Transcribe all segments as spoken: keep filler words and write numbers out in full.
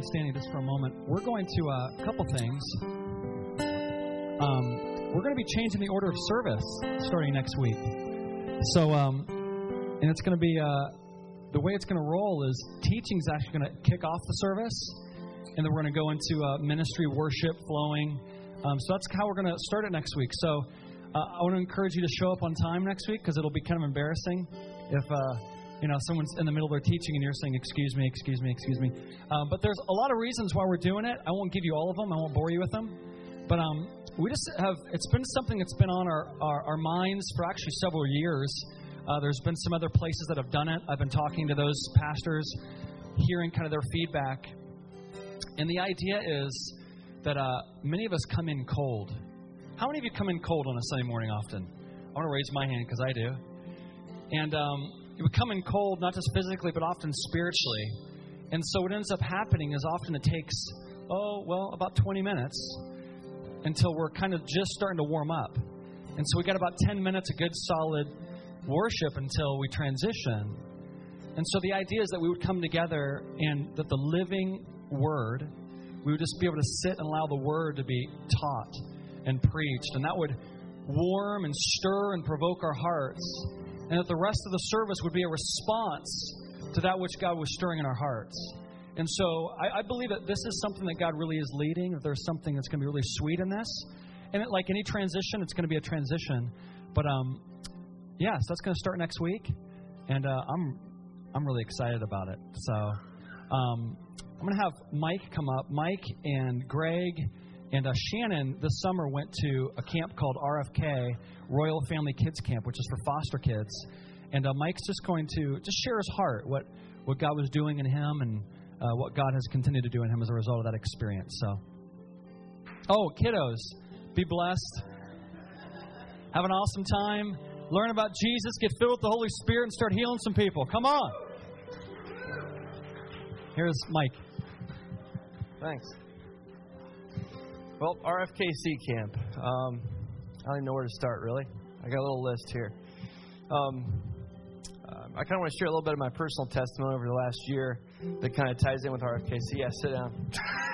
standing just for a moment. We're going to uh, a couple things. Um, we're going to be changing the order of service starting next week. So, um, and it's going to be, uh, the way it's going to roll is teaching is actually going to kick off the service, and then we're going to go into uh, ministry, worship, flowing. Um, so that's how we're going to start it next week. So uh, I want to encourage you to show up on time next week, because it'll be kind of embarrassing if, uh, you know, someone's in the middle of their teaching and you're saying, excuse me, excuse me, excuse me. Um, but there's a lot of reasons why we're doing it. I won't give you all of them. I won't bore you with them. But um, we just have, it's been something that's been on our, our, our minds for actually several years. Uh, there's been some other places that have done it. I've been talking to those pastors, hearing kind of their feedback. And the idea is that uh, many of us come in cold. How many of you come in cold on a Sunday morning often? I want to raise my hand because I do. And um, we come in cold, not just physically, but often spiritually. And so what ends up happening is often it takes, oh, well, about twenty minutes until we're kind of just starting to warm up. And so we got about ten minutes of good, solid worship until we transition. And so the idea is that we would come together and that the living Word, we would just be able to sit and allow the Word to be taught and preached. And that would warm and stir and provoke our hearts. And that the rest of the service would be a response to that which God was stirring in our hearts. And so I, I believe that this is something that God really is leading, that there's something that's going to be really sweet in this. And it, like any transition, it's going to be a transition. But, um, yes, yeah, so that's going to start next week. And uh, I'm I'm really excited about it. So um, I'm going to have Mike come up. Mike and Greg and uh, Shannon this summer went to a camp called R F K, Royal Family Kids Camp, which is for foster kids. And uh, Mike's just going to just share his heart, what, what God was doing in him and uh, what God has continued to do in him as a result of that experience. So, oh, kiddos, be blessed. Have an awesome time. Learn about Jesus, get filled with the Holy Spirit, and start healing some people. Come on. Here's Mike. Thanks. Well, R F K C camp. Um, I don't even know where to start, really. I got a little list here. Um, uh, I kind of want to share a little bit of my personal testimony over the last year that kind of ties in with R F K C. Yeah, sit down.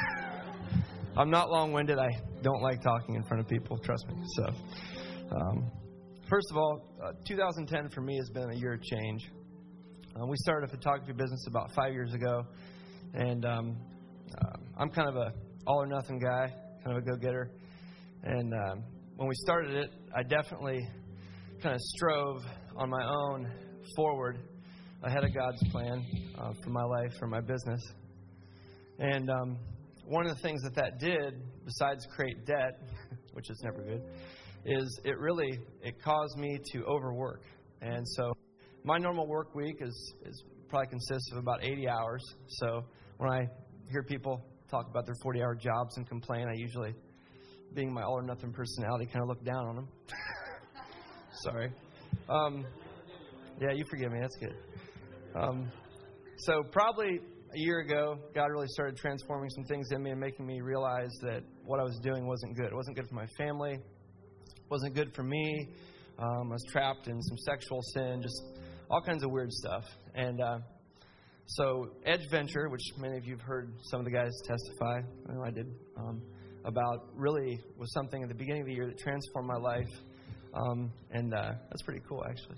I'm not long-winded. I don't like talking in front of people, trust me. So, um, first of all, uh, two thousand ten for me has been a year of change. Uh, we started a photography business about five years ago, and um, uh, I'm kind of a all-or-nothing guy, kind of a go-getter. And um, when we started it, I definitely kind of strove on my own forward ahead of God's plan uh, for my life, for my business. And um, one of the things that that did, besides create debt, which is never good, is it really, it caused me to overwork. And so my normal work week is, is probably consists of about eighty hours. So when I hear people talk about their forty-hour jobs and complain, I usually, being my all-or-nothing personality, kind of look down on them. Sorry. Um, yeah, you forgive me. That's good. Um, so probably a year ago, God really started transforming some things in me and making me realize that what I was doing wasn't good. It wasn't good for my family. It wasn't good for me. Um, I was trapped in some sexual sin, just all kinds of weird stuff. And uh, so Edge Venture, which many of you have heard some of the guys testify, I know I did, um, about really was something at the beginning of the year that transformed my life. Um, and uh, that's pretty cool, actually.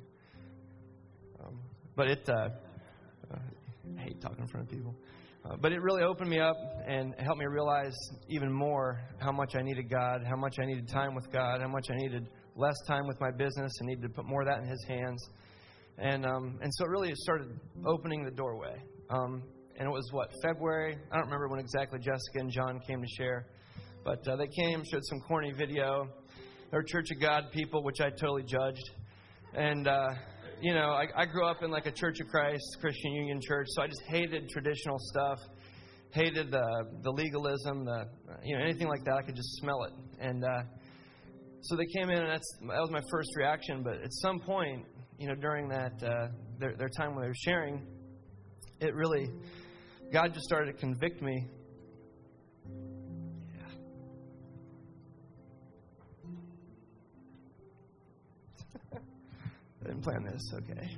Um, but it, uh, uh, I hate talking in front of people. Uh, but it really opened me up and helped me realize even more how much I needed God, how much I needed time with God, how much I needed less time with my business and needed to put more of that in His hands. And um, and so it really started opening the doorway. Um, and it was, what, February? I don't remember when exactly Jessica and John came to share. But uh, they came, showed some corny video. They were Church of God people, which I totally judged. And, uh, you know, I, I grew up in like a Church of Christ, Christian Union Church, so I just hated traditional stuff, hated the the legalism, the you know, anything like that. I could just smell it. And uh, so they came in, and that's, that was my first reaction. But at some point, you know, during that uh, their, their time when they were sharing, it really, God just started to convict me. I didn't plan this, okay.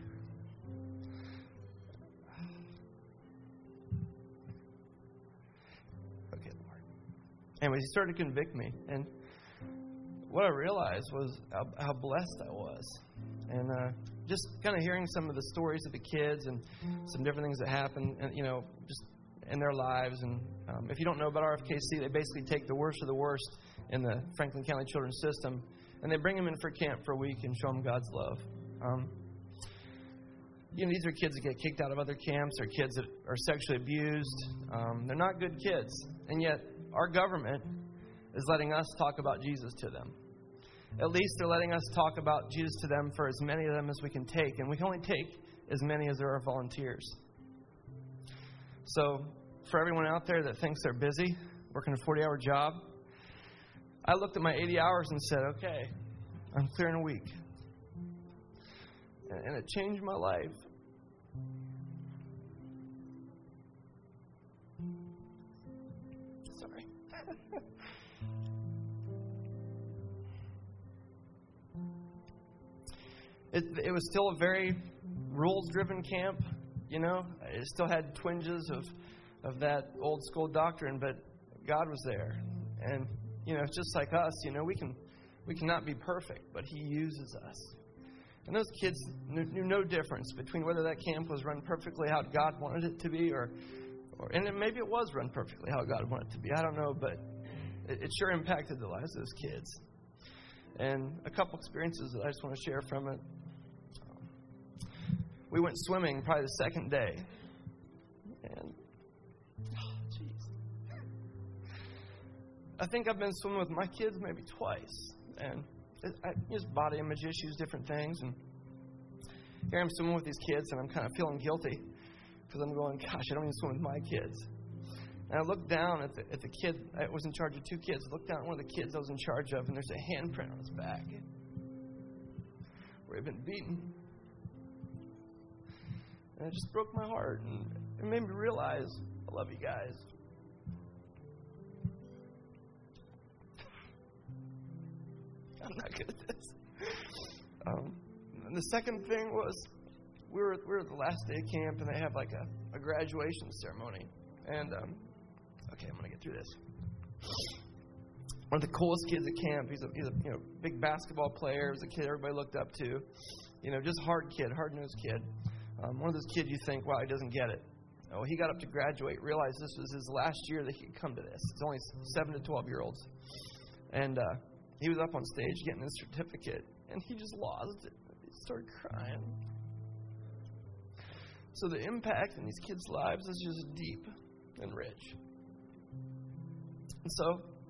anyways, he started to convict me. And what I realized was how, how blessed I was. And uh, just kind of hearing some of the stories of the kids and some different things that happen, and, you know, just in their lives. And um, if you don't know about R F K C, they basically take the worst of the worst in the Franklin County Children's System, and they bring them in for camp for a week and show them God's love. Um, you know, these are kids that get kicked out of other camps, or kids that are sexually abused. Um, they're not good kids, and yet our government is letting us talk about Jesus to them. At least they're letting us talk about Jesus to them for as many of them as we can take. And we can only take as many as there are volunteers. So for everyone out there that thinks they're busy, working a forty-hour job, I looked at my eighty hours and said, okay, I'm clearing a week. And it changed my life. Sorry. It, it was still a very rules-driven camp, you know. It still had twinges of, of that old-school doctrine, but God was there. And, you know, it's just like us, you know, we can we cannot be perfect, but He uses us. And those kids knew, knew no difference between whether that camp was run perfectly how God wanted it to be, or, or and it, maybe it was run perfectly how God wanted it to be. I don't know, but it, it sure impacted the lives of those kids. And a couple experiences that I just want to share from it. We went swimming probably the second day. And, oh, jeez. I think I've been swimming with my kids maybe twice. And I, just body image issues, different things. And here I'm swimming with these kids, and I'm kind of feeling guilty because I'm going, gosh, I don't even swim with my kids. And I looked down at the, at the kid. I was in charge of two kids. I looked down at one of the kids I was in charge of, and there's a handprint on his back where he'd been beaten. And it just broke my heart, and it made me realize I love you guys. I'm not good at this. Um, and the second thing was we were we were at the last day of camp, and they have like a, a graduation ceremony. And um, okay, I'm gonna get through this. One of the coolest kids at camp. He's a he's a you know big basketball player. He was a kid everybody looked up to. You know, just hard kid, hard nosed kid. Um, one of those kids you think, wow, he doesn't get it. Oh, he got up to graduate, realized this was his last year that he could come to this. It's only seven to twelve year olds, and. Uh, He was up on stage getting his certificate, and he just lost it. He started crying. So the impact in these kids' lives is just deep and rich. And so,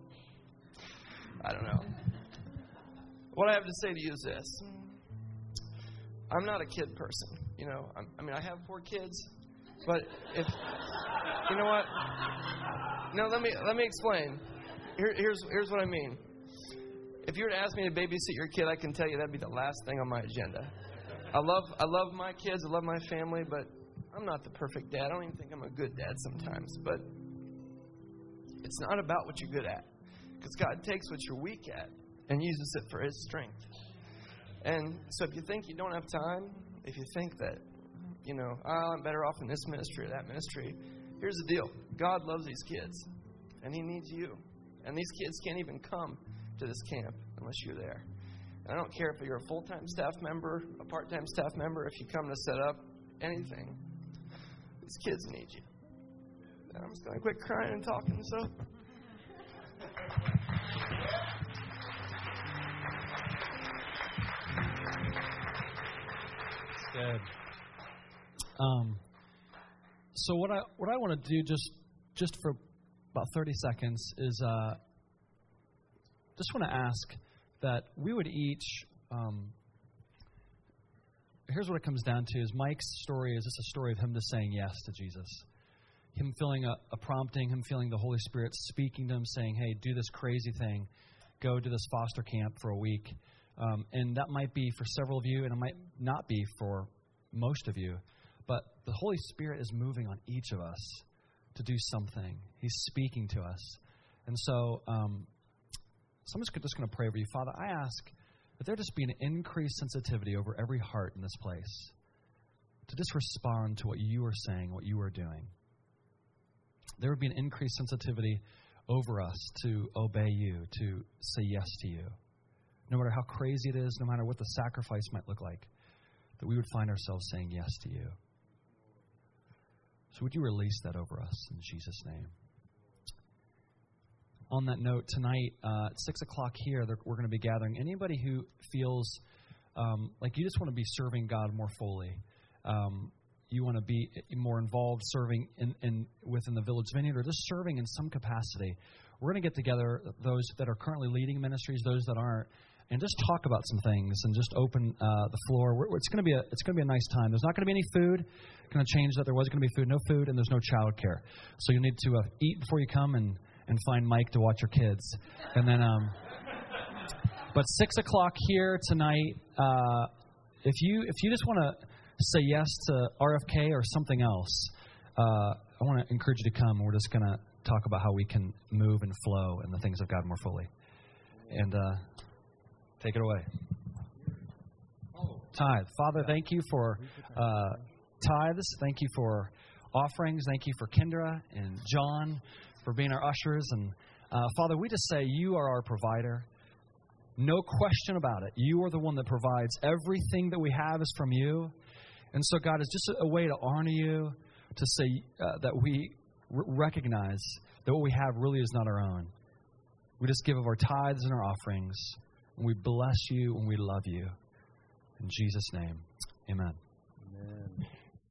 I don't know. What I have to say to you is this. I'm not a kid person. You know, I'm, I mean, I have four kids, but if, you know what? No, let me let me explain. Here, here's here's what I mean. If you were to ask me to babysit your kid, I can tell you that'd be the last thing on my agenda. I love I love my kids, I love my family, but I'm not the perfect dad. I don't even think I'm a good dad sometimes. But it's not about what you're good at. Because God takes what you're weak at and uses it for His strength. And so if you think you don't have time, if you think that, you know, oh, I'm better off in this ministry or that ministry, here's the deal. God loves these kids, and He needs you. And these kids can't even come to this camp unless you're there. And I don't care if you're a full-time staff member, a part-time staff member, if you come to set up, anything. These kids need you. And I'm just going to quit crying and talking, so. Good. Um, so what I what I want to do just just for about thirty seconds is uh, just want to ask that we would each. Um, here's what it comes down to: is Mike's story is just a story of him just saying yes to Jesus, him feeling a, a prompting, him feeling the Holy Spirit speaking to him, saying, "Hey, do this crazy thing, go to this foster camp for a week." Um, and that might be for several of you, and it might not be for most of you. But the Holy Spirit is moving on each of us to do something. He's speaking to us. And so, um, so I'm just, just going to pray over you. Father, I ask that there just be an increased sensitivity over every heart in this place to just respond to what you are saying, what you are doing. There would be an increased sensitivity over us to obey you, to say yes to you. No matter how crazy it is, no matter what the sacrifice might look like, that we would find ourselves saying yes to you. So would you release that over us in Jesus' name? On that note, tonight uh, at six o'clock here, we're going to be gathering anybody who feels um, like you just want to be serving God more fully. Um, you want to be more involved serving in, in within the Village Vineyard, or just serving in some capacity. We're going to get together those that are currently leading ministries, those that aren't, and just talk about some things and just open uh, the floor. We're, it's going to be a it's going to be a nice time. There's not going to be any food. Going to change that. There was going to be food, no food, and there's no child care. So you need to uh, eat before you come and. and find Mike to watch your kids. And then, um, but six o'clock here tonight, uh, if you if you just want to say yes to R F K or something else, uh, I want to encourage you to come. We're just going to talk about how we can move and flow in the things of God more fully. And uh, take it away. Tithe. Father, thank you for uh, tithes. Thank you for offerings. Thank you for Kendra and John for being our ushers. And uh, Father, we just say you are our provider. No question about it. You are the one that provides. Everything that we have is from you. And so, God, it's just a way to honor you, to say uh, that we r- recognize that what we have really is not our own. We just give of our tithes and our offerings. And we bless you and we love you. In Jesus' name, amen. Amen.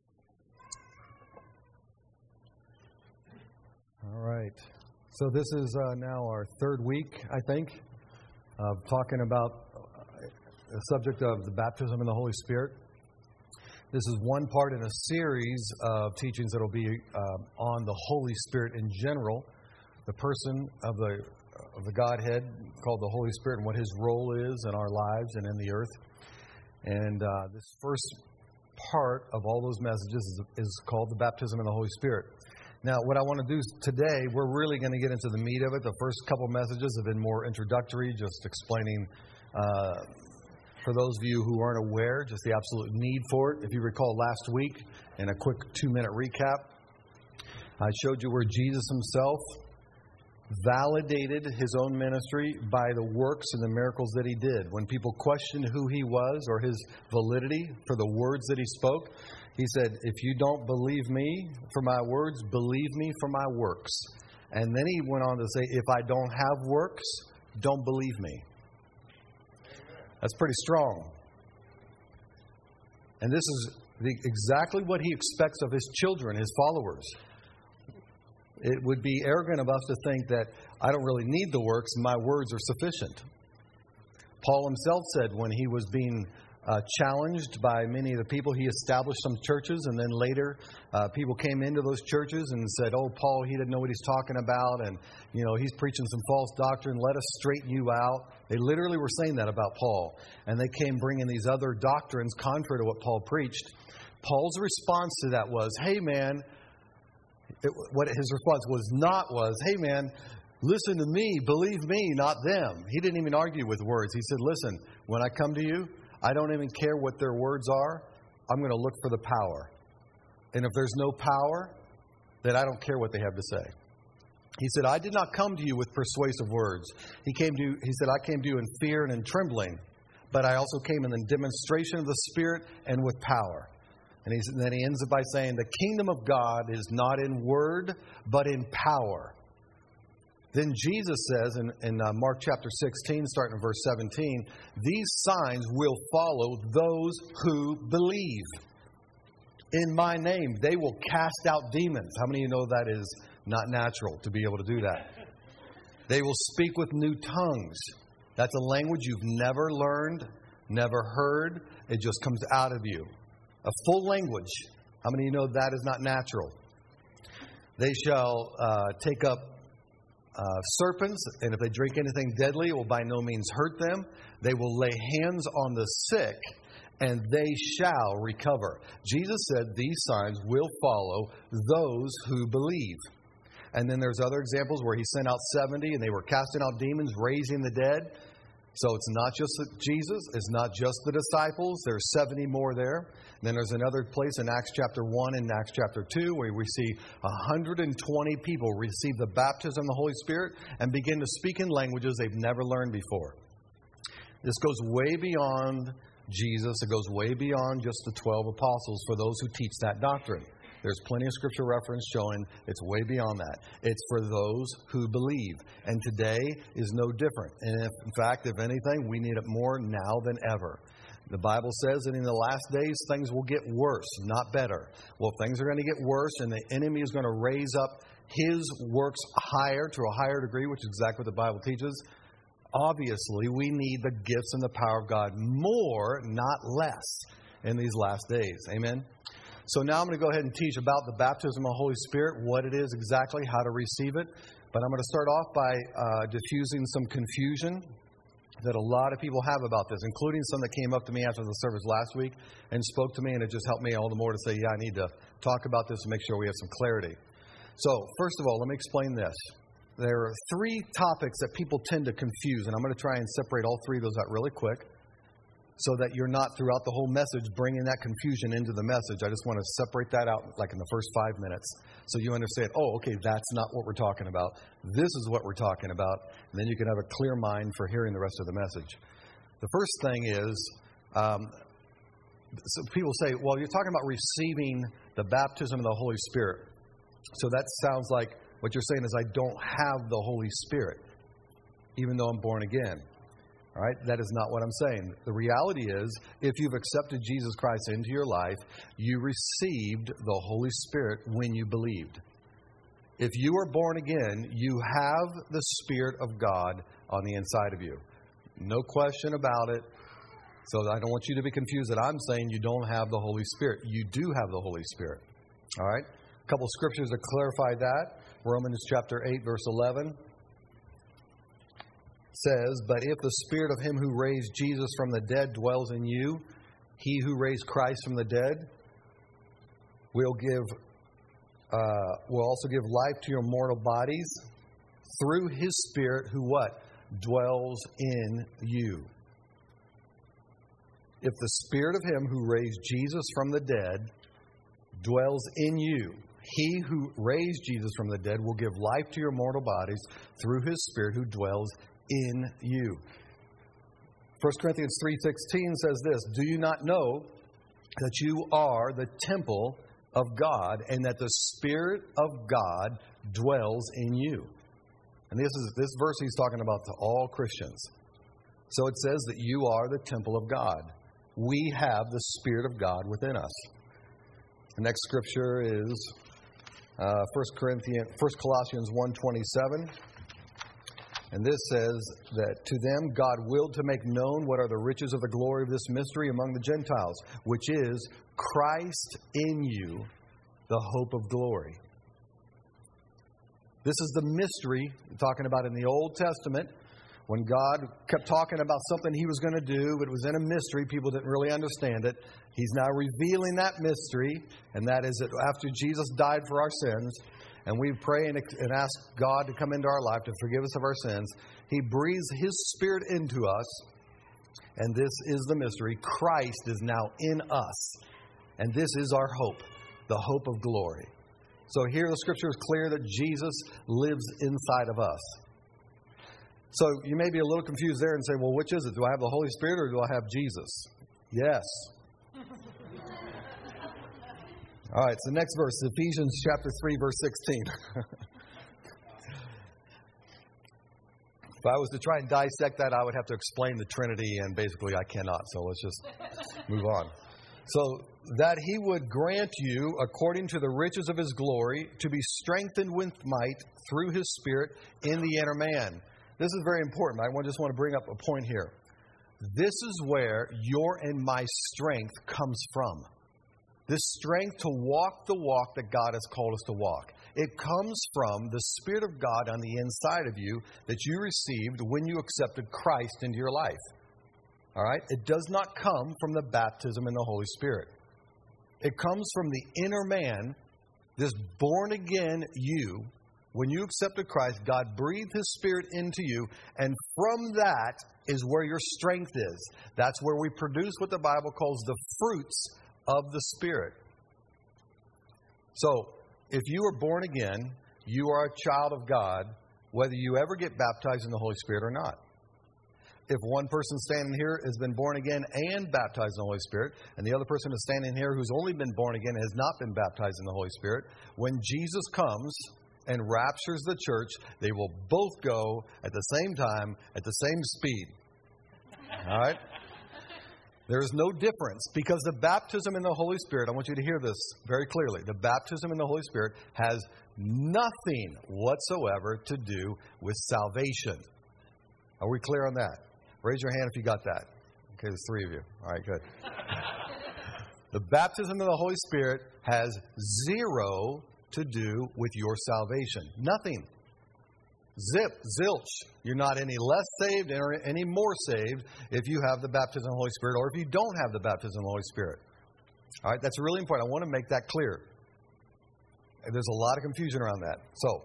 All right. So this is uh, now our third week, I think, of talking about the subject of the baptism in the Holy Spirit. This is one part in a series of teachings that will be uh, on the Holy Spirit in general, the person of the of the Godhead called the Holy Spirit, and what His role is in our lives and in the earth. And uh, this first part of all those messages is, is called the baptism in the Holy Spirit. Now, what I want to do today, we're really going to get into the meat of it. The first couple messages have been more introductory, just explaining, uh, for those of you who aren't aware, just the absolute need for it. If you recall last week, in a quick two-minute recap, I showed you where Jesus Himself validated His own ministry by the works and the miracles that He did. When people questioned who He was or His validity for the words that He spoke, He said, if you don't believe me for my words, believe me for my works. And then He went on to say, if I don't have works, don't believe me. That's pretty strong. And this is the, exactly what He expects of His children, His followers. It would be arrogant of us to think that I don't really need the works, my words are sufficient. Paul himself said when he was being Uh, challenged by many of the people, he established some churches, and then later uh, people came into those churches and said, oh, Paul, he didn't know what he's talking about, and, you know, he's preaching some false doctrine, let us straighten you out. They literally were saying that about Paul, and they came bringing these other doctrines contrary to what Paul preached. Paul's response to that was, hey, man, it, what his response was not was, hey, man, listen to me, believe me, not them. He didn't even argue with words. He said, listen, when I come to you, I don't even care what their words are. I'm going to look for the power. And if there's no power, then I don't care what they have to say. He said, I did not come to you with persuasive words. He came to, he said, I came to you in fear and in trembling, but I also came in the demonstration of the Spirit and with power. And, he's, and then he ends it by saying, the kingdom of God is not in word, but in power. Then Jesus says in, in uh, Mark chapter sixteen, starting in verse seventeen, these signs will follow those who believe. In my name, they will cast out demons. How many of you know that is not natural to be able to do that? They will speak with new tongues. That's a language you've never learned, never heard. It just comes out of you. A full language. How many of you know that is not natural? They shall uh, take up Uh, serpents, and if they drink anything deadly, it will by no means hurt them. They will lay hands on the sick, and they shall recover. Jesus said these signs will follow those who believe. And then there's other examples where He sent out seventy, and they were casting out demons, raising the dead. So it's not just Jesus. It's not just the disciples. There's seventy more there. And then there's another place in Acts chapter one and Acts chapter two where we see one hundred twenty people receive the baptism of the Holy Spirit and begin to speak in languages they've never learned before. This goes way beyond Jesus. It goes way beyond just the twelve apostles for those who teach that doctrine. There's plenty of scripture reference showing it's way beyond that. It's for those who believe. And today is no different. And if, in fact, if anything, we need it more now than ever. The Bible says that in the last days, things will get worse, not better. Well, things are going to get worse, and the enemy is going to raise up his works higher, to a higher degree, which is exactly what the Bible teaches. Obviously, we need the gifts and the power of God more, not less, in these last days. Amen? So now I'm going to go ahead and teach about the baptism of the Holy Spirit, what it is exactly, how to receive it. But I'm going to start off by uh, diffusing some confusion that a lot of people have about this, including some that came up to me after the service last week and spoke to me, and it just helped me all the more to say, yeah, I need to talk about this and make sure we have some clarity. So, first of all, let me explain this. There are three topics that people tend to confuse, and I'm going to try and separate all three of those out really quick, so that you're not throughout the whole message bringing that confusion into the message. I just want to separate that out like in the first five minutes so you understand, oh, okay, that's not what we're talking about. This is what we're talking about. And then you can have a clear mind for hearing the rest of the message. The first thing is, um, so people say, well, you're talking about receiving the baptism of the Holy Spirit. So that sounds like what you're saying is I don't have the Holy Spirit, even though I'm born again. All right, that is not what I'm saying. The reality is, if you've accepted Jesus Christ into your life, you received the Holy Spirit when you believed. If you are born again, you have the Spirit of God on the inside of you. No question about it. So I don't want you to be confused that I'm saying you don't have the Holy Spirit. You do have the Holy Spirit. All right, a couple scriptures to clarify that. Romans chapter eight, verse eleven. Says, but if the Spirit of Him who raised Jesus from the dead dwells in you, He who raised Christ from the dead will give, uh, will also give life to your mortal bodies through His Spirit who what? Dwells in you. If the Spirit of Him who raised Jesus from the dead dwells in you, He who raised Jesus from the dead will give life to your mortal bodies through His Spirit who dwells in you. First Corinthians three sixteen says this, do you not know that you are the temple of God and that the Spirit of God dwells in you? And this is this verse he's talking about to all Christians. So it says that you are the temple of God. We have the Spirit of God within us. The next scripture is uh, First Corinthians, First Colossians one twenty-seven. And this says that to them God willed to make known what are the riches of the glory of this mystery among the Gentiles, which is Christ in you, the hope of glory. This is the mystery talking about in the Old Testament when God kept talking about something He was going to do, but it was in a mystery. People didn't really understand it. He's now revealing that mystery, and that is that after Jesus died for our sins, and we pray and, and ask God to come into our life to forgive us of our sins, He breathes His Spirit into us. And this is the mystery. Christ is now in us. And this is our hope, the hope of glory. So here the Scripture is clear that Jesus lives inside of us. So you may be a little confused there and say, well, which is it? Do I have the Holy Spirit or do I have Jesus? Yes. All right, so next verse, Ephesians chapter three, verse sixteen. If I was to try and dissect that, I would have to explain the Trinity, and basically I cannot. So let's just move on. So that He would grant you, according to the riches of His glory, to be strengthened with might through His Spirit in the inner man. This is very important. I just want to bring up a point here. This is where your and my strength comes from. This strength to walk the walk that God has called us to walk. It comes from the Spirit of God on the inside of you that you received when you accepted Christ into your life. All right? It does not come from the baptism in the Holy Spirit. It comes from the inner man, this born-again you, When you accepted Christ, God breathed His Spirit into you, and from that is where your strength is. That's where we produce what the Bible calls the fruits of the Spirit. So, if you are born again, you are a child of God, whether you ever get baptized in the Holy Spirit or not. If one person standing here has been born again and baptized in the Holy Spirit, and the other person is standing here who's only been born again and has not been baptized in the Holy Spirit, when Jesus comes and raptures the church, they will both go at the same time, at the same speed. All right? There is no difference, because the baptism in the Holy Spirit, I want you to hear this very clearly, the baptism in the Holy Spirit has nothing whatsoever to do with salvation. Are we clear on that? Raise your hand if you got that. Okay, there's three of you. All right, good. The baptism of the Holy Spirit has zero to do with your salvation. Nothing. Zip, zilch. You're not any less saved or any more saved if you have the baptism of the Holy Spirit or if you don't have the baptism of the Holy Spirit. All right, that's really important. I want to make that clear. There's a lot of confusion around that. So,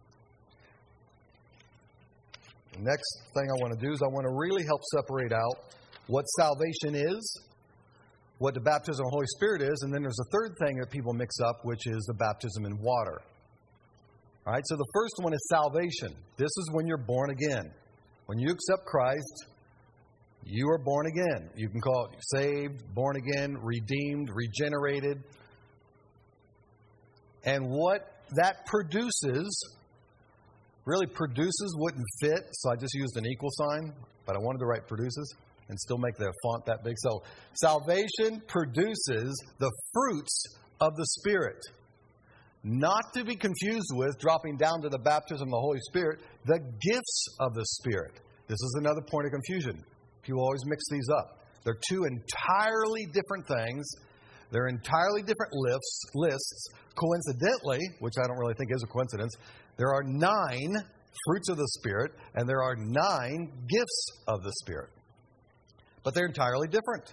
the next thing I want to do is I want to really help separate out what salvation is, what the baptism of the Holy Spirit is, and then there's a third thing that people mix up, which is the baptism in water. All right, so the first one is salvation. This is when you're born again. When you accept Christ, you are born again. You can call it saved, born again, redeemed, regenerated. And what that produces, really produces wouldn't fit, so I just used an equal sign, but I wanted to write produces and still make the font that big. So salvation produces the fruits of the Spirit. Not to be confused with, dropping down to the baptism of the Holy Spirit, the gifts of the Spirit. This is another point of confusion. People always mix these up. They're two entirely different things. They're entirely different lists. lists. Coincidentally, which I don't really think is a coincidence, there are nine fruits of the Spirit, and there are nine gifts of the Spirit. But they're entirely different.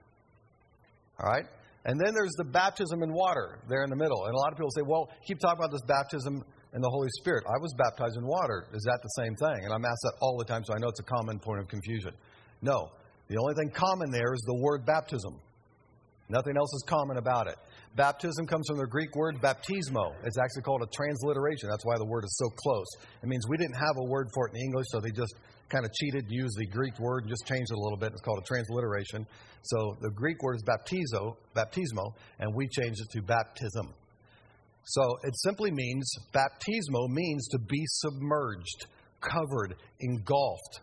All right? And then there's the baptism in water there in the middle. And a lot of people say, well, keep talking about this baptism in the Holy Spirit. I was baptized in water. Is that the same thing? And I'm asked that all the time, so I know it's a common point of confusion. No. The only thing common there is the word baptism. Nothing else is common about it. Baptism comes from the Greek word baptismo. It's actually called a transliteration. That's why the word is so close. It means we didn't have a word for it in English, so they just kind of cheated, used the Greek word and just changed it a little bit. It's called a transliteration. So the Greek word is baptizo, baptismo, and we changed it to baptism. So it simply means, baptismo means to be submerged, covered, engulfed.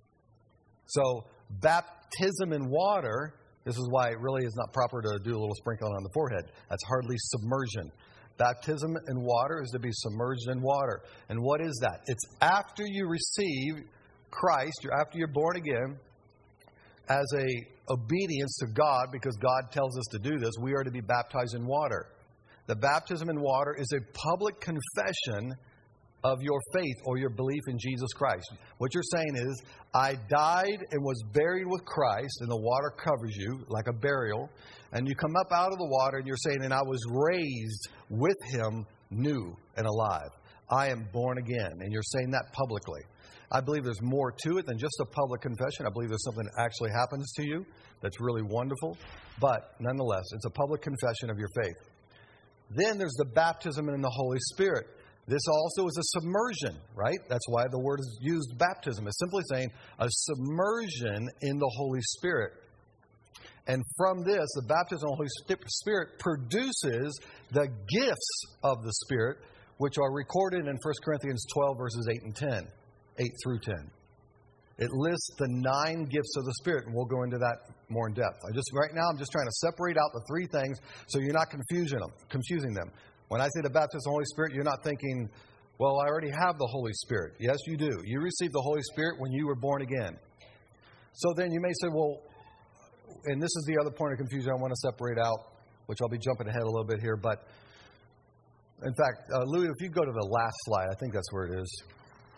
So baptism in water, this is why it really is not proper to do a little sprinkling on the forehead. That's hardly submersion. Baptism in water is to be submerged in water. And what is that? It's after you receive Christ, you're after you're born again, as a obedience to God, because God tells us to do this, we are to be baptized in water. The baptism in water is a public confession of your faith or your belief in Jesus Christ. What you're saying is, I died and was buried with Christ, and the water covers you like a burial, and you come up out of the water and you're saying, and I was raised with Him new and alive. I am born again, and you're saying that publicly. I believe there's more to it than just a public confession. I believe there's something that actually happens to you that's really wonderful. But nonetheless, it's a public confession of your faith. Then there's the baptism in the Holy Spirit. This also is a submersion, right? That's why the word is used, baptism. It's simply saying a submersion in the Holy Spirit. And from this, the baptism of the Holy Spirit produces the gifts of the Spirit, which are recorded in First Corinthians twelve, verses eight and ten. eight through ten. It lists the nine gifts of the Spirit, and we'll go into that more in depth. I just right now I'm just trying to separate out the three things so you're not confusing them, confusing them. When I say the baptism of the Holy Spirit, you're not thinking, well, I already have the Holy Spirit. Yes, you do. You received the Holy Spirit when you were born again. So then you may say, well, and this is the other point of confusion I want to separate out, which I'll be jumping ahead a little bit here, but in fact, uh, Louis, if you go to the last slide, I think that's where it is.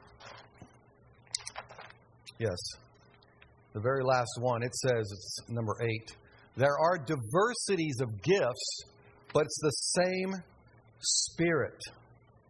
Yes. The very last one, it says, it's number eight. There are diversities of gifts, but it's the same Spirit.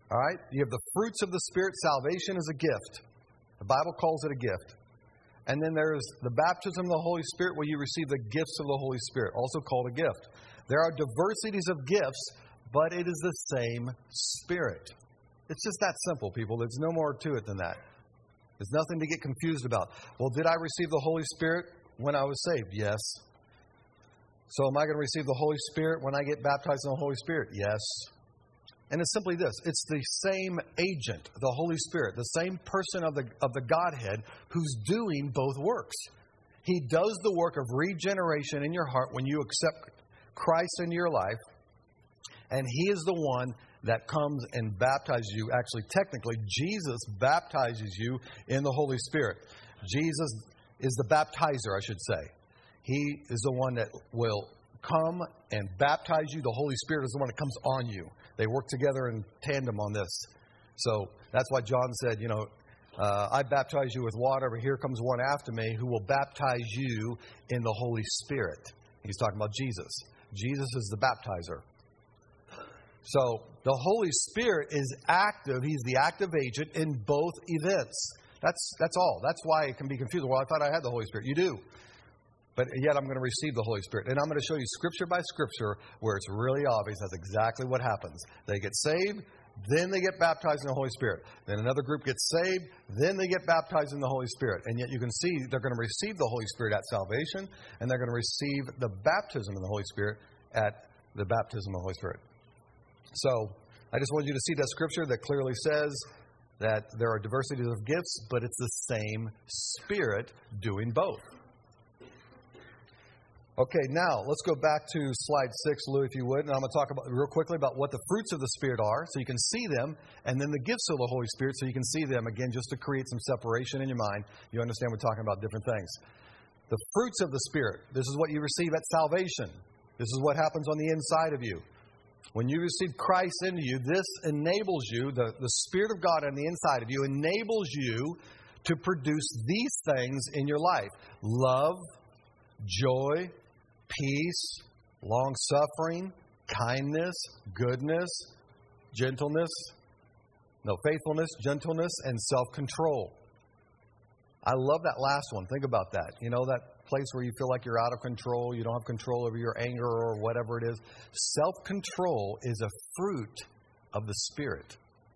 All right? You have the fruits of the Spirit. Salvation is a gift. The Bible calls it a gift. And then there's the baptism of the Holy Spirit, where you receive the gifts of the Holy Spirit, also called a gift. There are diversities of gifts, but it is the same Spirit. It's just that simple, people. There's no more to it than that. There's nothing to get confused about. Well, did I receive the Holy Spirit when I was saved? Yes. So am I going to receive the Holy Spirit when I get baptized in the Holy Spirit? Yes. And it's simply this. It's the same agent, the Holy Spirit, the same person of the of the Godhead who's doing both works. He does the work of regeneration in your heart when you accept Christ into your life. And He is the one that comes and baptizes you. Actually, technically, Jesus baptizes you in the Holy Spirit. Jesus is the baptizer, I should say. He is the one that will come and baptize you. The Holy Spirit is the one that comes on you. They work together in tandem on this. So that's why John said, you know, uh, I baptize you with water, but here comes one after me who will baptize you in the Holy Spirit. He's talking about Jesus. Jesus is the baptizer. So the Holy Spirit is active. He's the active agent in both events. That's that's all. That's why it can be confusing. Well, I thought I had the Holy Spirit. You do. But yet I'm going to receive the Holy Spirit. And I'm going to show you scripture by scripture where it's really obvious that's exactly what happens. They get saved, then they get baptized in the Holy Spirit. Then another group gets saved, then they get baptized in the Holy Spirit. And yet you can see they're going to receive the Holy Spirit at salvation, and they're going to receive the baptism in the Holy Spirit at the baptism of the Holy Spirit. So I just want you to see that scripture that clearly says that there are diversities of gifts, but it's the same Spirit doing both. Okay, now let's go back to slide six, Lou, if you would. And I'm going to talk about real quickly about what the fruits of the Spirit are, so you can see them, and then the gifts of the Holy Spirit, so you can see them, again, just to create some separation in your mind. You understand we're talking about different things. The fruits of the Spirit, this is what you receive at salvation. This is what happens on the inside of you. When you receive Christ into you, this enables you, the, the Spirit of God on the inside of you, enables you to produce these things in your life. Love, joy, peace, long-suffering, kindness, goodness, gentleness, no, faithfulness, gentleness, and self-control. I love that last one. Think about that. You know, that place where you feel like you're out of control, you don't have control over your anger or whatever it is. Self-control is a fruit of the Spirit.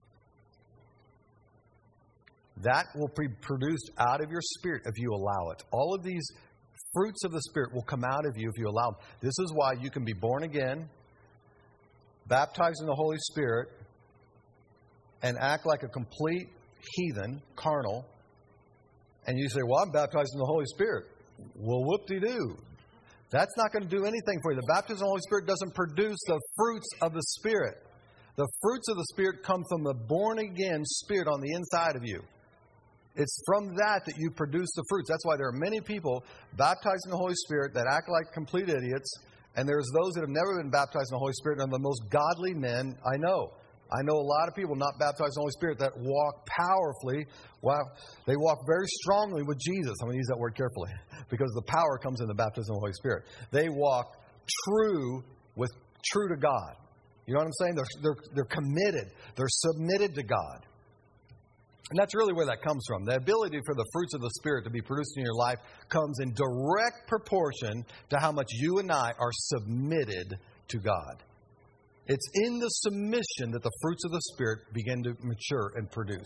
That will be produced out of your spirit if you allow it. All of these fruits of the Spirit will come out of you if you allow them. This is why you can be born again, baptized in the Holy Spirit, and act like a complete heathen, carnal. And you say, well, I'm baptized in the Holy Spirit. Well, whoop-de-doo. That's not going to do anything for you. The baptism of the Holy Spirit doesn't produce the fruits of the Spirit. The fruits of the Spirit come from the born-again Spirit on the inside of you. It's from that that you produce the fruits. That's why there are many people baptized in the Holy Spirit that act like complete idiots. And there's those that have never been baptized in the Holy Spirit and are the most godly men I know. I know a lot of people not baptized in the Holy Spirit that walk powerfully. Wow, they walk very strongly with Jesus. I'm going to use that word carefully because the power comes in the baptism of the Holy Spirit. They walk true with true to God. You know what I'm saying? They're, they're, they're committed. They're submitted to God. And that's really where that comes from. The ability for the fruits of the Spirit to be produced in your life comes in direct proportion to how much you and I are submitted to God. It's in the submission that the fruits of the Spirit begin to mature and produce.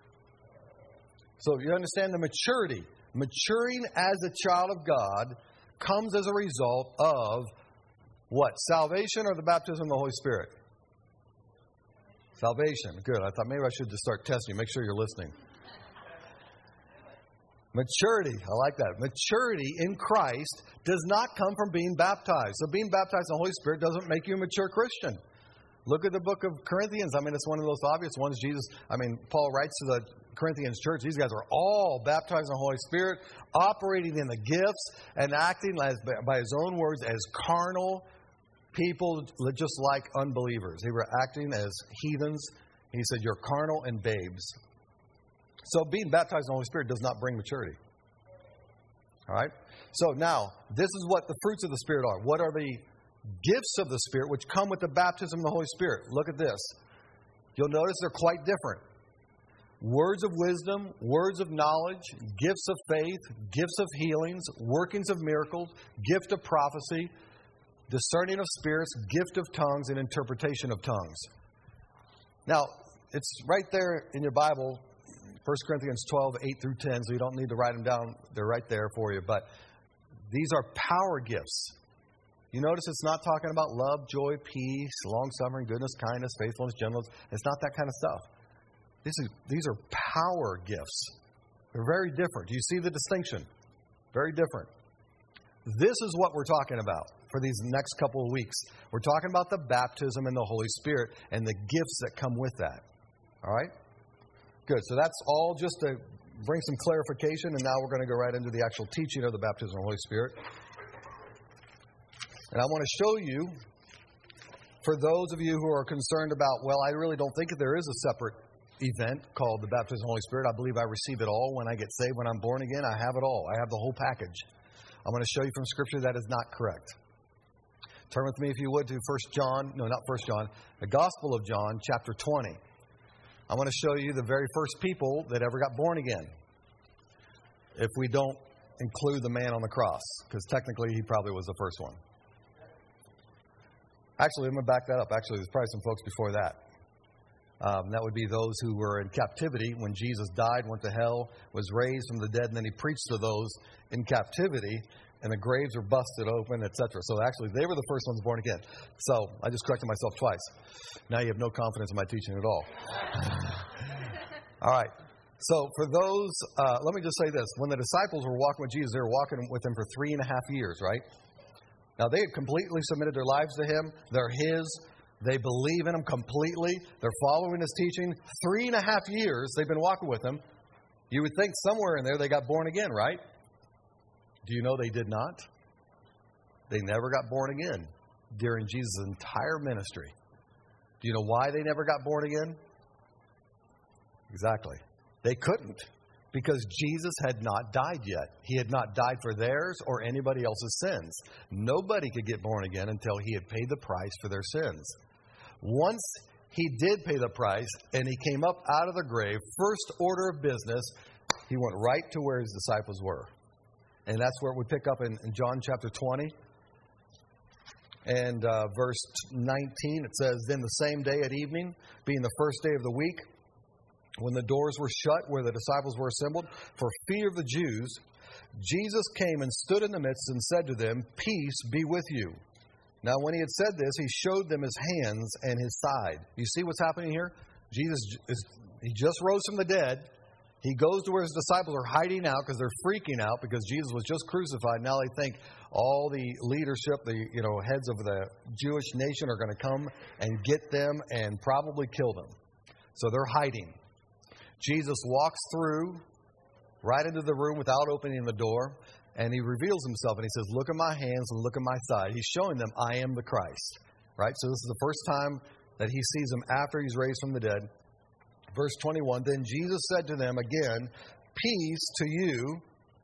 So you understand the maturity. Maturing as a child of God comes as a result of what? Salvation or the baptism of the Holy Spirit? Salvation. Good. I thought maybe I should just start testing you. Make sure you're listening. Maturity. I like that. Maturity in Christ does not come from being baptized. So being baptized in the Holy Spirit doesn't make you a mature Christian. Look at the book of Corinthians. I mean, it's one of those obvious ones. Jesus, I mean, Paul writes to the Corinthians church. These guys are all baptized in the Holy Spirit, operating in the gifts and acting as, by his own words as carnal people, just like unbelievers. They were acting as heathens. He said, you're carnal and babes. So being baptized in the Holy Spirit does not bring maturity. All right? So now, this is what the fruits of the Spirit are. What are the gifts of the Spirit which come with the baptism of the Holy Spirit? Look at this. you'll notice they're quite different. Words of wisdom, words of knowledge, gifts of faith, gifts of healings, workings of miracles, gift of prophecy, discerning of spirits, gift of tongues, and interpretation of tongues. Now, it's right there in your Bible, First Corinthians twelve, eight through ten, so you don't need to write them down. They're right there for you. But these are power gifts. You notice it's not talking about love, joy, peace, long-suffering, goodness, kindness, faithfulness, gentleness. It's not that kind of stuff. This is, these are power gifts. They're very different. Do you see the distinction? Very different. This is what we're talking about for these next couple of weeks. We're talking about the baptism in the Holy Spirit and the gifts that come with that. All right? Good. So that's all just to bring some clarification, and now we're going to go right into the actual teaching of the baptism of the Holy Spirit. And I want to show you, for those of you who are concerned about, well, I really don't think there is a separate event called the baptism of the Holy Spirit. I believe I receive it all when I get saved. When I'm born again, I have it all. I have the whole package. I'm going to show you from Scripture that is not correct. Turn with me, if you would, to First John. No, not First John. The Gospel of John, chapter twenty. I want to show you the very first people that ever got born again. If we don't include the man on the cross, because technically he probably was the first one. Actually, I'm going to back that up. Actually, there's probably some folks before that. Um, that would be those who were in captivity when Jesus died, went to hell, was raised from the dead, and then he preached to those in captivity, and the graves were busted open, et cetera. So actually, they were the first ones born again. So I just corrected myself twice. Now you have no confidence in my teaching at all. All right. So for those, uh, let me just say this. When the disciples were walking with Jesus, they were walking with him for three and a half years, right? Now, they had completely submitted their lives to him. They're his. They believe in him completely. They're following his teaching. Three and a half years they've been walking with him. You would think somewhere in there they got born again, right? Do you know they did not? They never got born again during Jesus' entire ministry. Do you know why they never got born again? Exactly. They couldn't, because Jesus had not died yet. He had not died for theirs or anybody else's sins. Nobody could get born again until he had paid the price for their sins. Once he did pay the price and he came up out of the grave, first order of business, he went right to where his disciples were. And that's where we pick up in, in John chapter twenty. And uh, verse nineteen, it says, "Then the same day at evening, being the first day of the week, when the doors were shut where the disciples were assembled, for fear of the Jews, Jesus came and stood in the midst and said to them, 'Peace be with you.' Now when he had said this, he showed them his hands and his side." You see what's happening here? Jesus, is, he just rose from the dead. He goes to where his disciples are hiding out because they're freaking out because Jesus was just crucified. Now they think all the leadership, the you know heads of the Jewish nation are going to come and get them and probably kill them. So they're hiding. Jesus walks through right into the room without opening the door, and he reveals himself and he says, "Look at my hands and look at my side." He's showing them, I am the Christ. Right? So this is the first time that he sees him after he's raised from the dead. Verse twenty-one, "Then Jesus said to them again, 'Peace to you.'"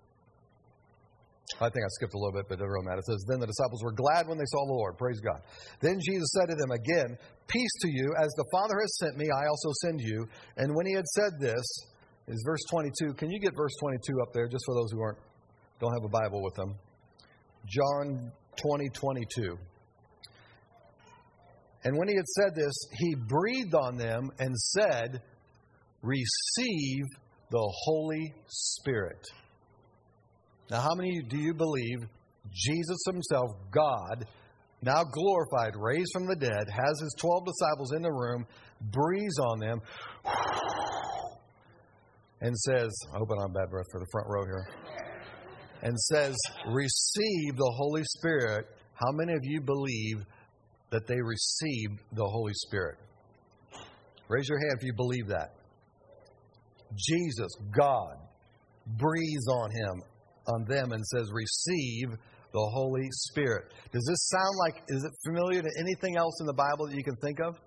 I think I skipped a little bit, but it doesn't matter. It says, "Then the disciples were glad when they saw the Lord." Praise God. "Then Jesus said to them again, 'Peace to you. As the Father has sent me, I also send you.' And when he had said this," is verse twenty-two. Can you get verse twenty-two up there, just for those who aren't don't have a Bible with them? John twenty, twenty-two. "And when he had said this, he breathed on them and said, 'Receive the Holy Spirit.'" Now, how many do you believe Jesus himself, God, now glorified, raised from the dead, has his twelve disciples in the room, breathes on them, and says, I hope I don't have bad breath for the front row here, and says, "Receive the Holy Spirit"? How many of you believe that they received the Holy Spirit? Raise your hand if you believe that. Jesus, God, breathes on him, on them, and says, "Receive the Holy Spirit." Does this sound like, is it familiar to anything else in the Bible that you can think of?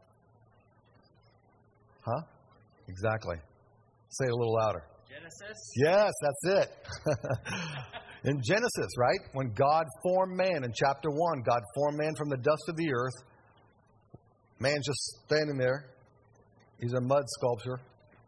Huh? Exactly. Say it a little louder. Genesis? Yes, that's it. In Genesis, right? When God formed man in chapter one, God formed man from the dust of the earth. Man's just standing there He's a mud sculpture.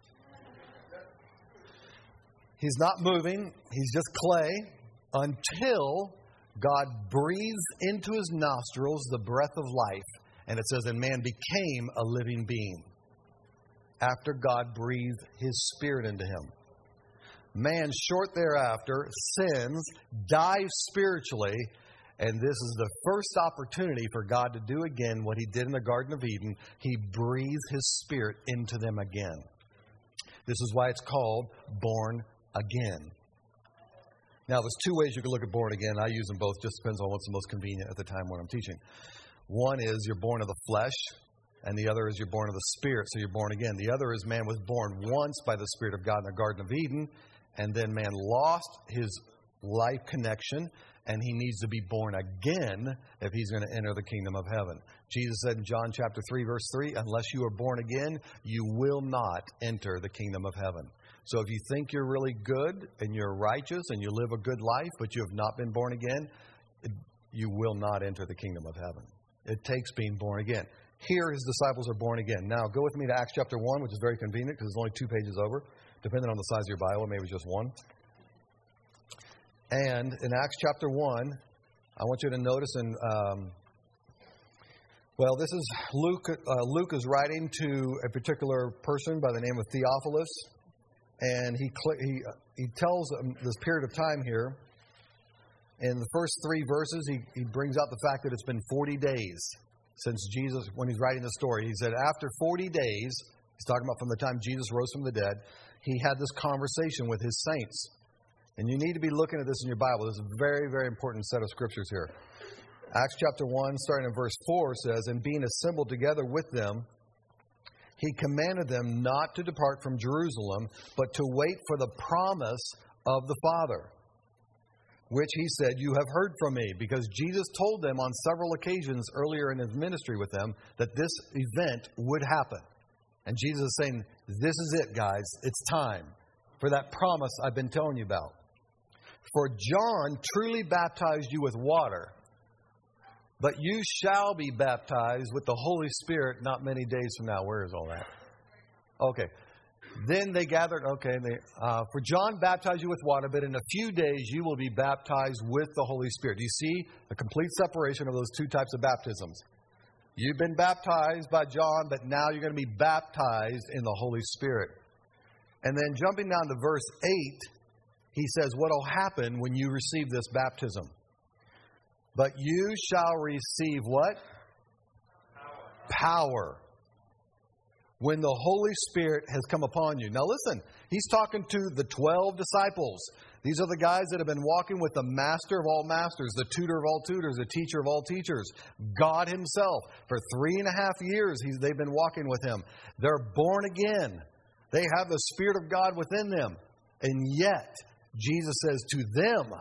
He's not moving. He's just clay until God breathes into his nostrils the breath of life. And it says, and man became a living being after God breathed his spirit into him. Man, short thereafter, sins, dies spiritually, and this is the first opportunity for God to do again what he did in the Garden of Eden. He breathes his spirit into them again. This is why it's called born again. Now, there's two ways you can look at born again. I use them both. Just depends on what's the most convenient at the time when I'm teaching. One is you're born of the flesh, and the other is you're born of the Spirit, so you're born again. The other is man was born once by the Spirit of God in the Garden of Eden, and then man lost his life connection, and he needs to be born again if he's going to enter the kingdom of heaven. Jesus said in John chapter three, verse three, unless you are born again, you will not enter the kingdom of heaven. So if you think you're really good and you're righteous and you live a good life, but you have not been born again, you will not enter the kingdom of heaven. It takes being born again. Here, his disciples are born again. Now, go with me to Acts chapter one, which is very convenient because it's only two pages over. Depending on the size of your Bible, maybe just one. And in Acts chapter one, I want you to notice in, um, well, this is Luke. Uh, Luke is writing to a particular person by the name of Theophilus. And he he he tells them this period of time here. In the first three verses, he, he brings out the fact that it's been forty days since Jesus, when he's writing the story. He said after forty days, he's talking about from the time Jesus rose from the dead, he had this conversation with his saints. And you need to be looking at this in your Bible. This is a very, very important set of scriptures here. Acts chapter one, starting in verse four, says, and being assembled together with them, he commanded them not to depart from Jerusalem, but to wait for the promise of the Father, which he said, you have heard from me. Because Jesus told them on several occasions earlier in his ministry with them that this event would happen. And Jesus is saying, this is it, guys. It's time for that promise I've been telling you about. For John truly baptized you with water, but you shall be baptized with the Holy Spirit not many days from now. Where is all that? Okay. Then they gathered, okay, they, uh, for John baptized you with water, but in a few days you will be baptized with the Holy Spirit. Do you see the complete separation of those two types of baptisms? You've been baptized by John, but now you're going to be baptized in the Holy Spirit. And then jumping down to verse eight, he says what will happen when you receive this baptism. But you shall receive what? Power. Power. When the Holy Spirit has come upon you. Now listen, he's talking to the twelve disciples. These are the guys that have been walking with the master of all masters, the tutor of all tutors, the teacher of all teachers, God himself. For three and a half years, he's, they've been walking with him. They're born again. They have the Spirit of God within them. And yet, Jesus says to them,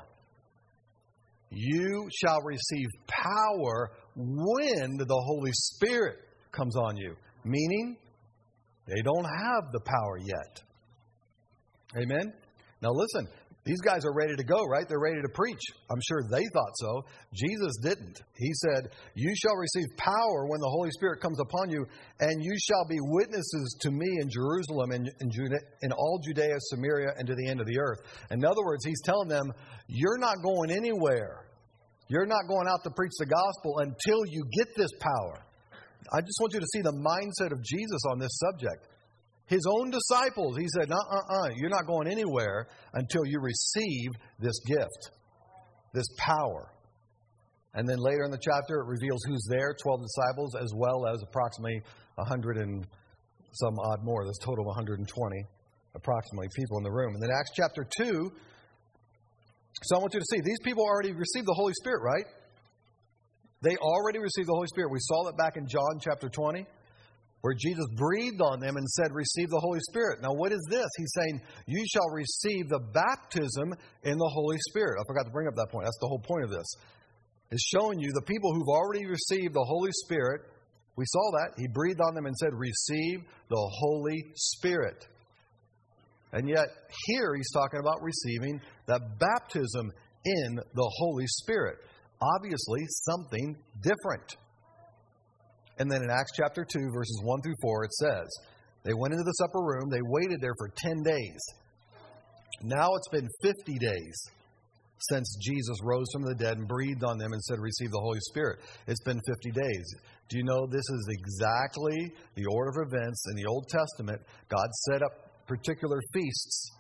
you shall receive power when the Holy Spirit comes on you. Meaning, they don't have the power yet. Amen? Now listen, these guys are ready to go, right? They're ready to preach. I'm sure they thought so. Jesus didn't. He said, you shall receive power when the Holy Spirit comes upon you, and you shall be witnesses to me in Jerusalem and in, Jude- in all Judea, Samaria, and to the end of the earth. In other words, he's telling them, you're not going anywhere. You're not going out to preach the gospel until you get this power. I just want you to see the mindset of Jesus on this subject. His own disciples, he said, uh-uh-uh, you're not going anywhere until you receive this gift, this power. And then later in the chapter, it reveals who's there, twelve disciples, as well as approximately one hundred and some odd more. There's a total of one hundred twenty, approximately, people in the room. And then Acts chapter two, so I want you to see, these people already received the Holy Spirit, right? They already received the Holy Spirit. We saw that back in John chapter twenty, where Jesus breathed on them and said, receive the Holy Spirit. Now, what is this? He's saying, you shall receive the baptism in the Holy Spirit. I forgot to bring up that point. That's the whole point of this. It's showing you the people who've already received the Holy Spirit. We saw that. He breathed on them and said, receive the Holy Spirit. And yet, here he's talking about receiving the baptism in the Holy Spirit. Obviously, something different. And then in Acts chapter two, verses one through four, it says, They went into this upper room. They waited there for ten days. Now it's been fifty days since Jesus rose from the dead and breathed on them and said, receive the Holy Spirit. It's been fifty days. Do you know this is exactly the order of events in the Old Testament? God set up particular feasts.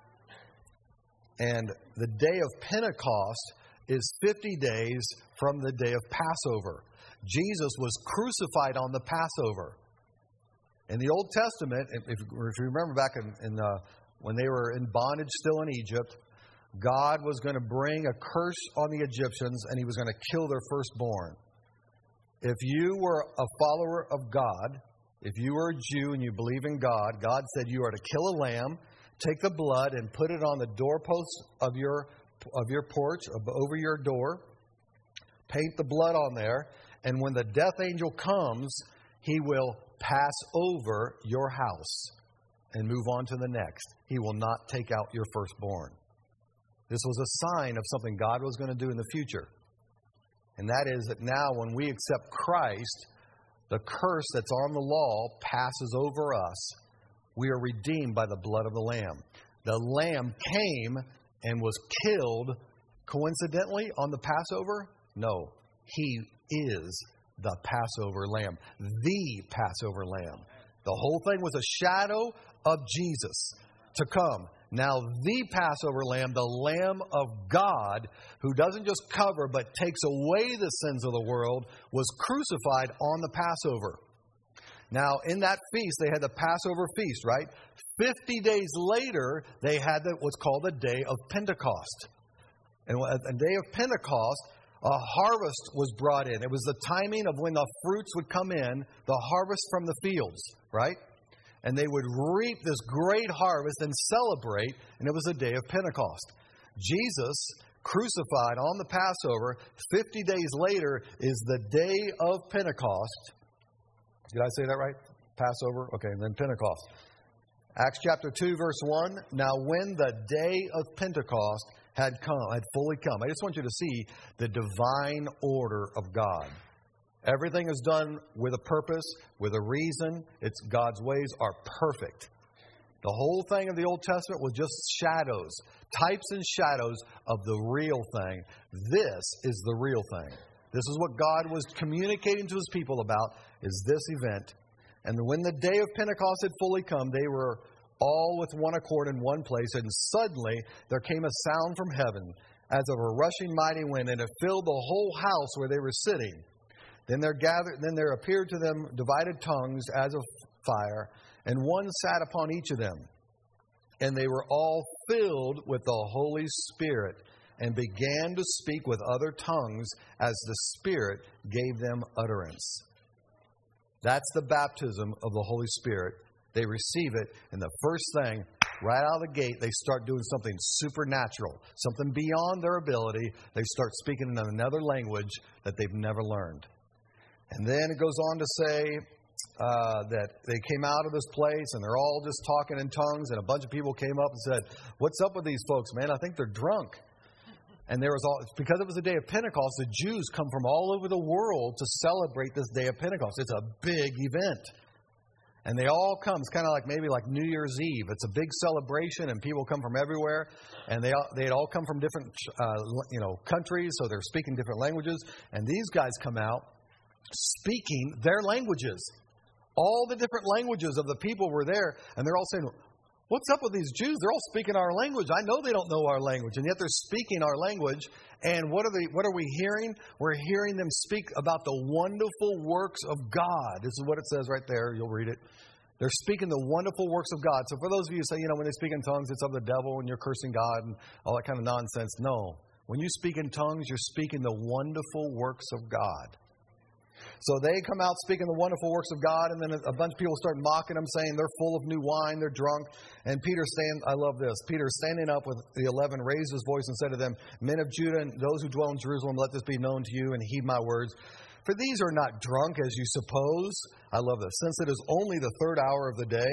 And the day of Pentecost is fifty days from the day of Passover. Jesus was crucified on the Passover. In the Old Testament, if, if you remember back in, in uh, when they were in bondage still in Egypt, God was going to bring a curse on the Egyptians and He was going to kill their firstborn. If you were a follower of God, if you were a Jew and you believe in God, God said you are to kill a lamb, take the blood and put it on the doorpost of your of your porch, over your door, paint the blood on there, and when the death angel comes, he will pass over your house and move on to the next. He will not take out your firstborn. This was a sign of something God was going to do in the future. And that is that now when we accept Christ, the curse that's on the law passes over us. We are redeemed by the blood of the Lamb. The Lamb came and was killed coincidentally on the Passover? No. He is the Passover Lamb. The Passover Lamb. The whole thing was a shadow of Jesus to come. Now the Passover Lamb, the Lamb of God, who doesn't just cover but takes away the sins of the world, was crucified on the Passover. Now, in that feast, they had the Passover feast, right? Fifty days later, they had the, what's called the Day of Pentecost. And on the Day of Pentecost, a harvest was brought in. It was the timing of when the fruits would come in, the harvest from the fields, right? And they would reap this great harvest and celebrate, and it was the Day of Pentecost. Jesus, crucified on the Passover, fifty days later is the Day of Pentecost. Did I say that right? Passover? Okay, and then Pentecost. Acts chapter two, verse one. Now when the day of Pentecost had come, had fully come. I just want you to see the divine order of God. Everything is done with a purpose, with a reason. It's God's ways are perfect. The whole thing of the Old Testament was just shadows, types and shadows of the real thing. This is the real thing. This is what God was communicating to His people about, is this event. And when the day of Pentecost had fully come, they were all with one accord in one place. And suddenly there came a sound from heaven as of a rushing mighty wind, and it filled the whole house where they were sitting. Then there gathered, then there appeared to them divided tongues as of fire, and one sat upon each of them. And they were all filled with the Holy Spirit, and began to speak with other tongues as the Spirit gave them utterance. That's the baptism of the Holy Spirit. They receive it, and the first thing, right out of the gate, they start doing something supernatural, something beyond their ability. They start speaking in another language that they've never learned. And then it goes on to say uh, that they came out of this place, and they're all just talking in tongues, and a bunch of people came up and said, "What's up with these folks, man? I think they're drunk." And there was all, because it was the day of Pentecost, the Jews come from all over the world to celebrate this day of Pentecost. It's a big event. And they all come. It's kind of like maybe like New Year's Eve. It's a big celebration, and people come from everywhere. And they all, they'd all come from different uh, you know countries, so they're speaking different languages. And these guys come out speaking their languages. All the different languages of the people were there, and they're all saying, "What's up with these Jews? They're all speaking our language. I know they don't know our language, and yet they're speaking our language." And what are they? What are we hearing? We're hearing them speak about the wonderful works of God. This is what it says right there. You'll read it. They're speaking the wonderful works of God. So for those of you who say, you know, when they speak in tongues, it's of the devil and you're cursing God and all that kind of nonsense. No. When you speak in tongues, you're speaking the wonderful works of God. So they come out speaking the wonderful works of God, and then a bunch of people start mocking them, saying they're full of new wine, they're drunk. And Peter stand, I love this. Peter, standing up with the eleven, raised his voice and said to them, "Men of Judah and those who dwell in Jerusalem, let this be known to you, and heed my words. For these are not drunk as you suppose." I love this. "Since it is only the third hour of the day."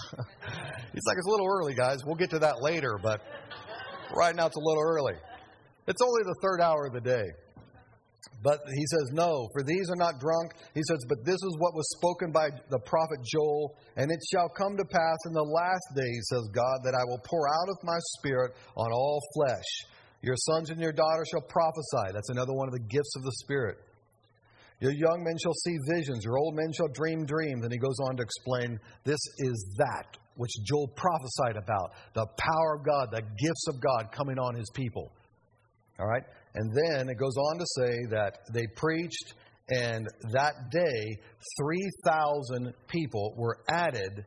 He's like, "It's a little early, guys. We'll get to that later, but right now it's a little early. It's only the third hour of the day. But he says, no, for these are not drunk. He says, but this is what was spoken by the prophet Joel. And it shall come to pass in the last days, says God, that I will pour out of my Spirit on all flesh. Your sons and your daughters shall prophesy. That's another one of the gifts of the Spirit. Your young men shall see visions. Your old men shall dream dreams. And he goes on to explain, this is that which Joel prophesied about. The power of God, the gifts of God coming on his people. All right? And then it goes on to say that they preached, and that day, three thousand people were added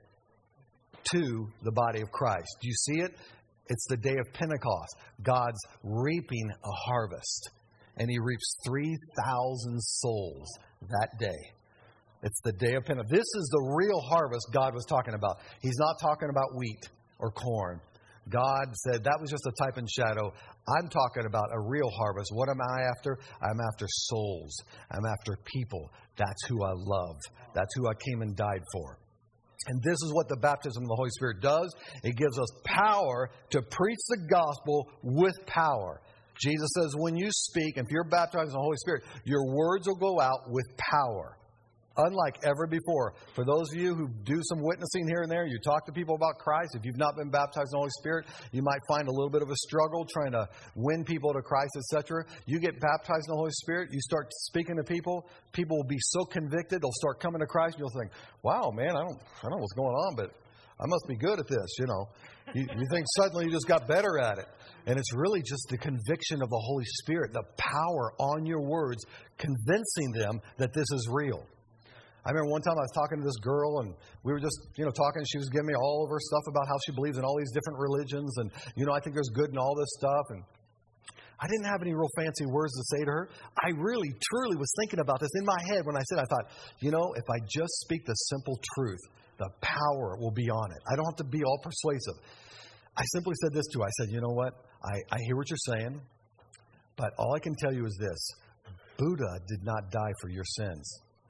to the body of Christ. Do you see it? It's the day of Pentecost. God's reaping a harvest. And he reaps three thousand souls that day. It's the day of Pentecost. This is the real harvest God was talking about. He's not talking about wheat or corn. God said that was just a type and shadow. I'm talking about a real harvest. What am I after? I'm after souls. I'm after people. That's who I love. That's who I came and died for. And this is what the baptism of the Holy Spirit does. It gives us power to preach the gospel with power. Jesus says when you speak, if you're baptized in the Holy Spirit, your words will go out with power. Unlike ever before. For those of you who do some witnessing here and there, you talk to people about Christ. If you've not been baptized in the Holy Spirit, you might find a little bit of a struggle trying to win people to Christ, et cetera. You get baptized in the Holy Spirit, you start speaking to people. People will be so convicted, they'll start coming to Christ. And you'll think, wow, man, I don't, I don't know what's going on, but I must be good at this, you know. You, you think suddenly you just got better at it. And it's really just the conviction of the Holy Spirit, the power on your words, convincing them that this is real. I remember one time I was talking to this girl, and we were just, you know, talking. She was giving me all of her stuff about how she believes in all these different religions. And, you know, I think there's good in all this stuff. And I didn't have any real fancy words to say to her. I really, truly was thinking about this in my head when I said, I thought, you know, if I just speak the simple truth, the power will be on it. I don't have to be all persuasive. I simply said this to her. I said, you know what? I, I hear what you're saying, but all I can tell you is this. Buddha did not die for your sins.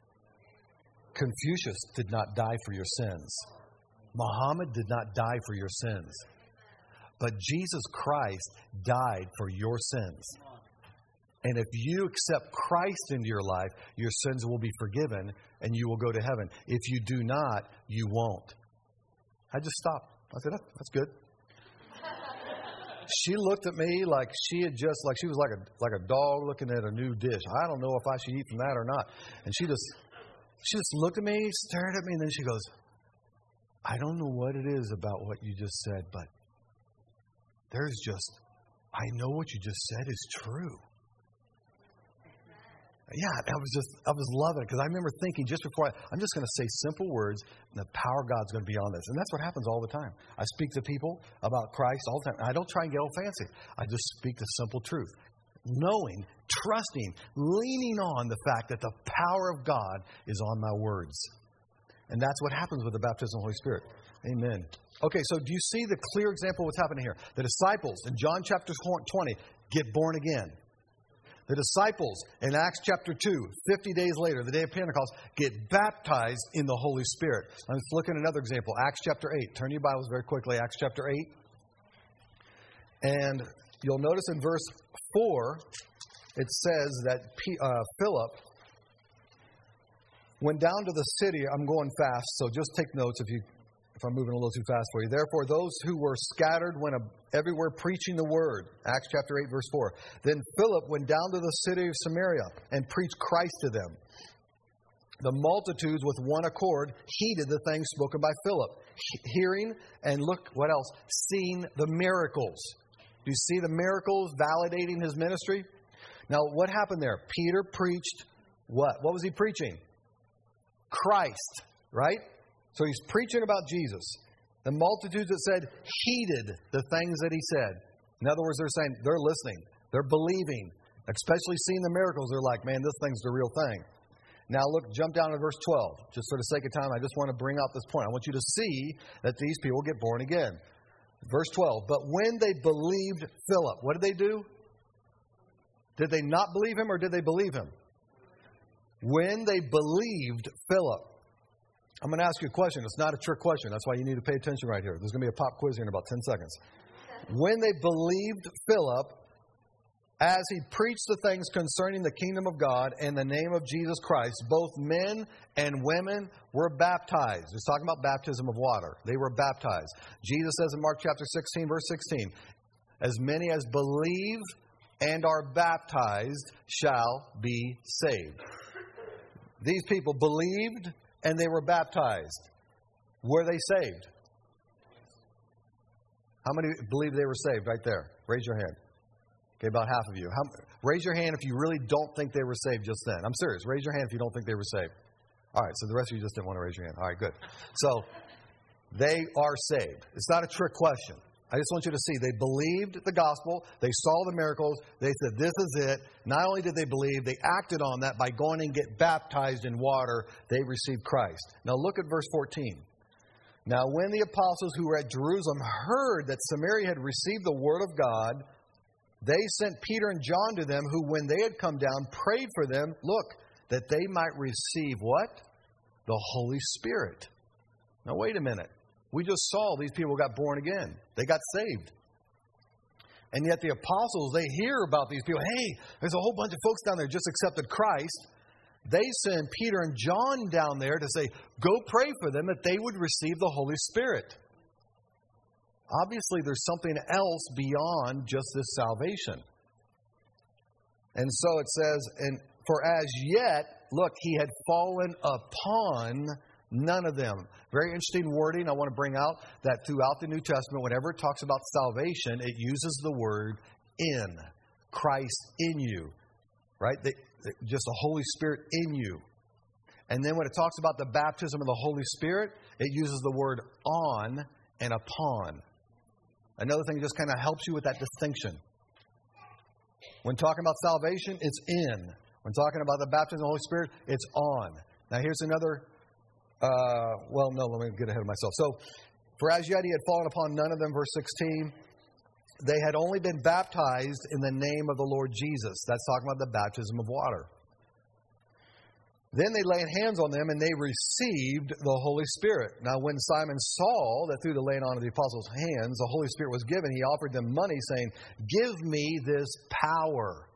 Confucius did not die for your sins. Muhammad did not die for your sins. But Jesus Christ died for your sins. And if you accept Christ into your life, your sins will be forgiven and you will go to heaven. If you do not, you won't. I just stopped. I said, oh, that's good. She looked at me like she had just, like she was like a like a dog looking at a new dish. I don't know if I should eat from that or not. And she just... She just looked at me, stared at me, and then she goes, I don't know what it is about what you just said, but there's just, I know what you just said is true. Yeah, I was just, I was loving it because I remember thinking just before, I, I'm just going to say simple words and the power of God's going to be on this. And that's what happens all the time. I speak to people about Christ all the time. I don't try and get all fancy. I just speak the simple truth. Knowing, trusting, leaning on the fact that the power of God is on my words. And that's what happens with the baptism of the Holy Spirit. Amen. Okay, so do you see the clear example of what's happening here? The disciples in John chapter twenty get born again. The disciples in Acts chapter two, fifty days later, the day of Pentecost, get baptized in the Holy Spirit. Let's look at another example. Acts chapter eight. Turn your Bibles very quickly. Acts chapter eight. And you'll notice in verse four, it says that P, uh, Philip went down to the city. I'm going fast, so just take notes if you if I'm moving a little too fast for you. Therefore, those who were scattered went everywhere preaching the word. Acts chapter eight, verse four. Then Philip went down to the city of Samaria and preached Christ to them. The multitudes with one accord heeded the things spoken by Philip, hearing and look, what else? Seeing the miracles. Do you see the miracles validating his ministry? Now, what happened there? Peter preached what? What was he preaching? Christ, right? So he's preaching about Jesus. The multitudes, it said, heeded the things that he said. In other words, they're saying, they're listening. They're believing. Especially seeing the miracles. They're like, man, this thing's the real thing. Now look, jump down to verse twelve. Just for the sake of time, I just want to bring out this point. I want you to see that these people get born again. Verse twelve, but when they believed Philip, what did they do? Did they not believe him or did they believe him? When they believed Philip. I'm going to ask you a question. It's not a trick question. That's why you need to pay attention right here. There's going to be a pop quiz here in about ten seconds. When they believed Philip, as he preached the things concerning the kingdom of God and the name of Jesus Christ, both men and women were baptized. He's talking about baptism of water. They were baptized. Jesus says in Mark chapter sixteen, verse sixteen, as many as believe and are baptized shall be saved. These people believed and they were baptized. Were they saved? How many believe they were saved right there? Raise your hand. Okay, about half of you. How, raise your hand if you really don't think they were saved just then. I'm serious. Raise your hand if you don't think they were saved. All right, so the rest of you just didn't want to raise your hand. All right, good. So, they are saved. It's not a trick question. I just want you to see, they believed the gospel. They saw the miracles. They said, this is it. Not only did they believe, they acted on that by going and get baptized in water. They received Christ. Now, look at verse fourteen. Now, when the apostles who were at Jerusalem heard that Samaria had received the word of God, they sent Peter and John to them, who, when they had come down, prayed for them, look, that they might receive what? The Holy Spirit. Now, wait a minute. We just saw these people got born again. They got saved. And yet the apostles, they hear about these people. Hey, there's a whole bunch of folks down there just accepted Christ. They send Peter and John down there to say, go pray for them that they would receive the Holy Spirit. Obviously, there's something else beyond just this salvation. And so it says, and for as yet, look, he had fallen upon none of them. Very interesting wording I want to bring out, that throughout the New Testament, whenever it talks about salvation, it uses the word in. Christ in you. Right? They, just the Holy Spirit in you. And then when it talks about the baptism of the Holy Spirit, it uses the word on and upon. Another thing just kind of helps you with that distinction. When talking about salvation, it's in. When talking about the baptism of the Holy Spirit, it's on. Now here's another, uh, well, no, let me get ahead of myself. So, for as yet he had fallen upon none of them, verse sixteen. They had only been baptized in the name of the Lord Jesus. That's talking about the baptism of water. Then they laid hands on them and they received the Holy Spirit. Now, when Simon saw that through the laying on of the apostles' hands the Holy Spirit was given, he offered them money, saying, give me this power.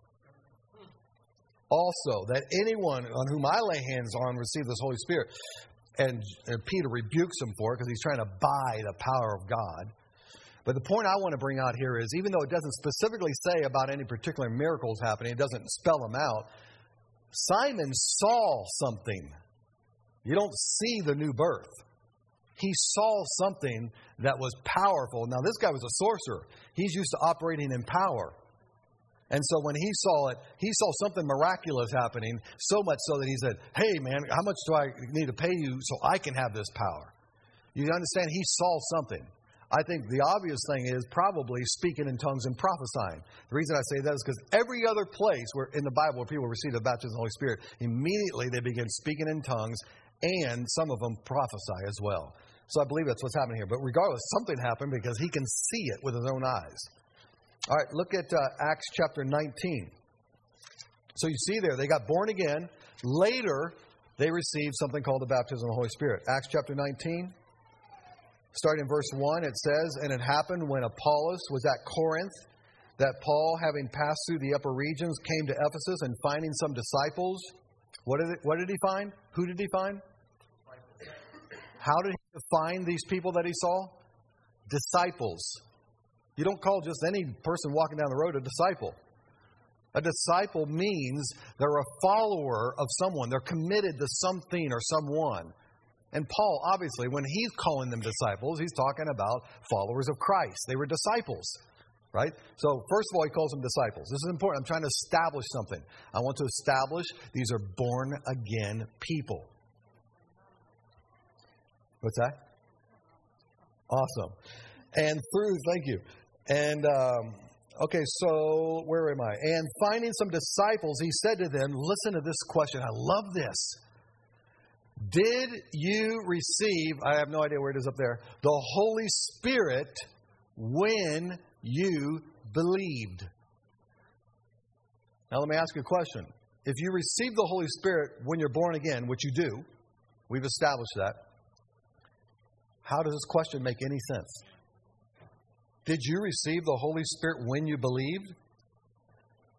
Also, that anyone on whom I lay hands on receive this Holy Spirit. And, and Peter rebukes him for it because he's trying to buy the power of God. But the point I want to bring out here is, even though it doesn't specifically say about any particular miracles happening, it doesn't spell them out, Simon saw something. You don't see the new birth. He saw something that was powerful. Now, this guy was a sorcerer. He's used to operating in power. And so when he saw it, he saw something miraculous happening, so much so that he said, hey, man, how much do I need to pay you so I can have this power? You understand? He saw something. I think the obvious thing is probably speaking in tongues and prophesying. The reason I say that is because every other place where in the Bible where people receive the baptism of the Holy Spirit, immediately they begin speaking in tongues, and some of them prophesy as well. So I believe that's what's happening here. But regardless, something happened because he can see it with his own eyes. All right, look at uh, Acts chapter nineteen. So you see there, they got born again. Later, they received something called the baptism of the Holy Spirit. Acts chapter nineteen. Starting in verse one, it says, and it happened when Apollos was at Corinth, that Paul, having passed through the upper regions, came to Ephesus, and finding some disciples. What did, it, what did he find? Who did he find? How did he find these people that he saw? Disciples. You don't call just any person walking down the road a disciple. A disciple means they're a follower of someone. They're committed to something or someone. And Paul, obviously, when he's calling them disciples, he's talking about followers of Christ. They were disciples, right? So, first of all, he calls them disciples. This is important. I'm trying to establish something. I want to establish these are born-again people. What's that? Awesome. And through, thank you. And, um, okay, so where am I? And finding some disciples, he said to them, listen to this question. I love this. Did you receive, I have no idea where it is up there, the Holy Spirit when you believed? Now let me ask you a question. If you receive the Holy Spirit when you're born again, which you do, we've established that, how does this question make any sense? Did you receive the Holy Spirit when you believed?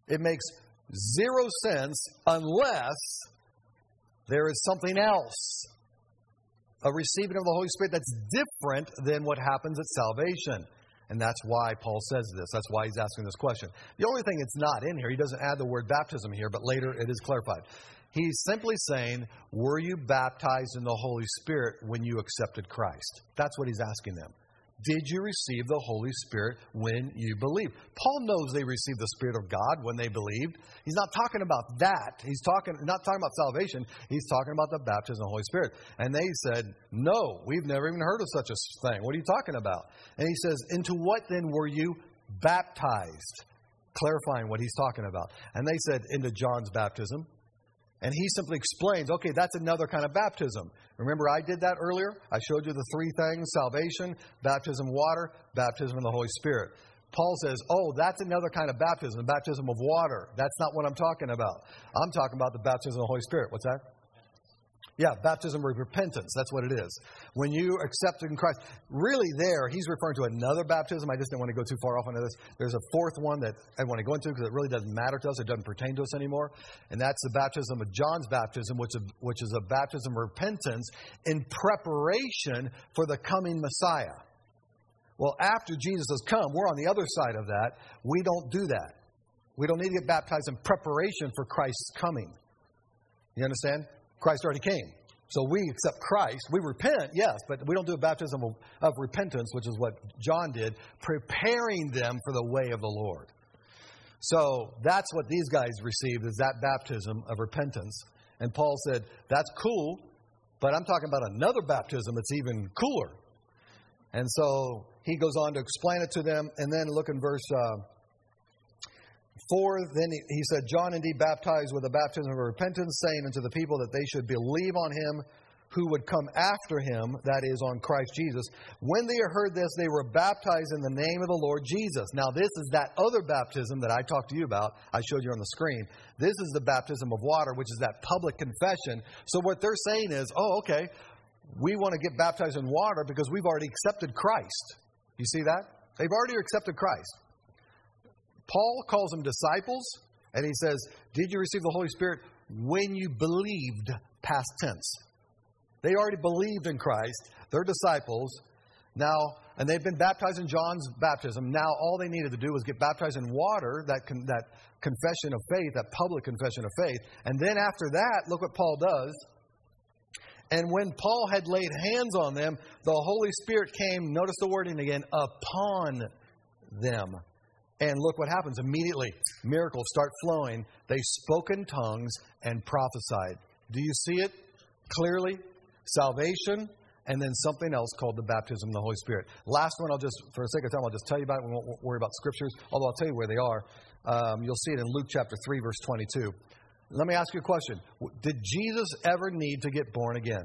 It makes zero sense unless there is something else, a receiving of the Holy Spirit that's different than what happens at salvation. And that's why Paul says this. That's why he's asking this question. The only thing it's not in here, he doesn't add the word baptism here, but later it is clarified. He's simply saying, were you baptized in the Holy Spirit when you accepted Christ? That's what he's asking them. Did you receive the Holy Spirit when you believed? Paul knows they received the Spirit of God when they believed. He's not talking about that. He's talking not talking about salvation. He's talking about the baptism of the Holy Spirit. And they said, no, we've never even heard of such a thing. What are you talking about? And he says, into what then were you baptized? Clarifying what he's talking about. And they said, into John's baptism. And he simply explains, okay, that's another kind of baptism. Remember I did that earlier? I showed you the three things, salvation, baptism of water, baptism of the Holy Spirit. Paul says, oh, that's another kind of baptism, baptism of water. That's not what I'm talking about. I'm talking about the baptism of the Holy Spirit. What's that? Yeah, baptism of repentance. That's what it is. When you accepted in Christ, really there, he's referring to another baptism. I just didn't want to go too far off into this. There's a fourth one that I want to go into because it really doesn't matter to us. It doesn't pertain to us anymore. And that's the baptism of John's baptism, which is, which is a baptism of repentance in preparation for the coming Messiah. Well, after Jesus has come, we're on the other side of that. We don't do that. We don't need to get baptized in preparation for Christ's coming. You understand? Christ already came. So we accept Christ. We repent, yes, but we don't do a baptism of, of repentance, which is what John did, preparing them for the way of the Lord. So that's what these guys received, is that baptism of repentance. And Paul said, that's cool, but I'm talking about another baptism that's even cooler. And so he goes on to explain it to them. And then look in verse Uh, Four, then he said, John indeed baptized with a baptism of repentance, saying unto the people that they should believe on him who would come after him, that is, on Christ Jesus. When they heard this, they were baptized in the name of the Lord Jesus. Now, this is that other baptism that I talked to you about. I showed you on the screen. This is the baptism of water, which is that public confession. So what they're saying is, oh, okay, we want to get baptized in water because we've already accepted Christ. You see that? They've already accepted Christ. Paul calls them disciples, and he says, did you receive the Holy Spirit when you believed, past tense? They already believed in Christ. They're disciples. Now, and they've been baptized in John's baptism. Now, all they needed to do was get baptized in water, that con- that confession of faith, that public confession of faith. And then after that, look what Paul does. And when Paul had laid hands on them, the Holy Spirit came, notice the wording again, upon them. And look what happens immediately. Miracles start flowing. They spoke in tongues and prophesied. Do you see it clearly? Salvation, and then something else called the baptism of the Holy Spirit. Last one, I'll just, for the sake of time, I'll just tell you about it. We won't worry about scriptures, although I'll tell you where they are. Um, you'll see it in Luke chapter three, verse twenty-two. Let me ask you a question. Did Jesus ever need to get born again?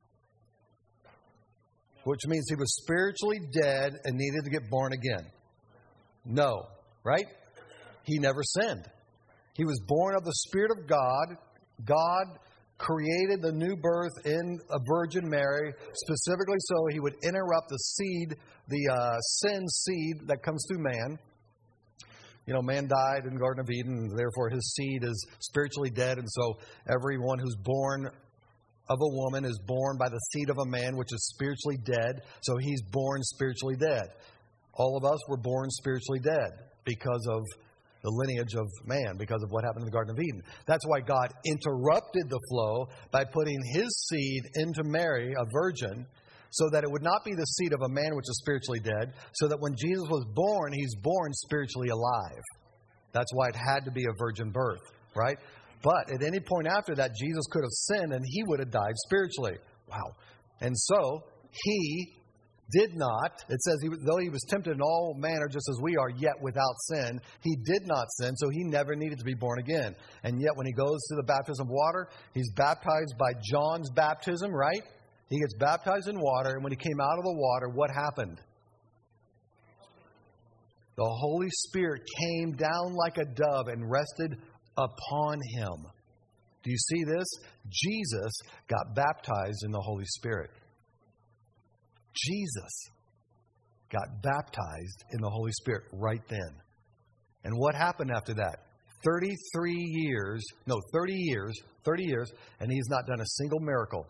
Which means he was spiritually dead and needed to get born again. No. Right? He never sinned. He was born of the Spirit of God. God created the new birth in a Virgin Mary, specifically so he would interrupt the seed, the uh, sin seed that comes through man. You know, man died in the Garden of Eden, and therefore his seed is spiritually dead. And so everyone who's born of a woman is born by the seed of a man, which is spiritually dead. So he's born spiritually dead. All of us were born spiritually dead because of the lineage of man, because of what happened in the Garden of Eden. That's why God interrupted the flow by putting his seed into Mary, a virgin, so that it would not be the seed of a man which is spiritually dead, so that when Jesus was born, he's born spiritually alive. That's why it had to be a virgin birth, right? But at any point after that, Jesus could have sinned and he would have died spiritually. Wow. And so he did not, it says, he, though he was tempted in all manner just as we are, yet without sin, he did not sin, so he never needed to be born again. And yet when he goes to the baptism of water, he's baptized by John's baptism, right? He gets baptized in water, and when he came out of the water, what happened? The Holy Spirit came down like a dove and rested upon him. Do you see this? Jesus got baptized in the Holy Spirit. Jesus got baptized in the Holy Spirit right then. And what happened after that? thirty-three years, no, thirty years, thirty years, and he's not done a single miracle.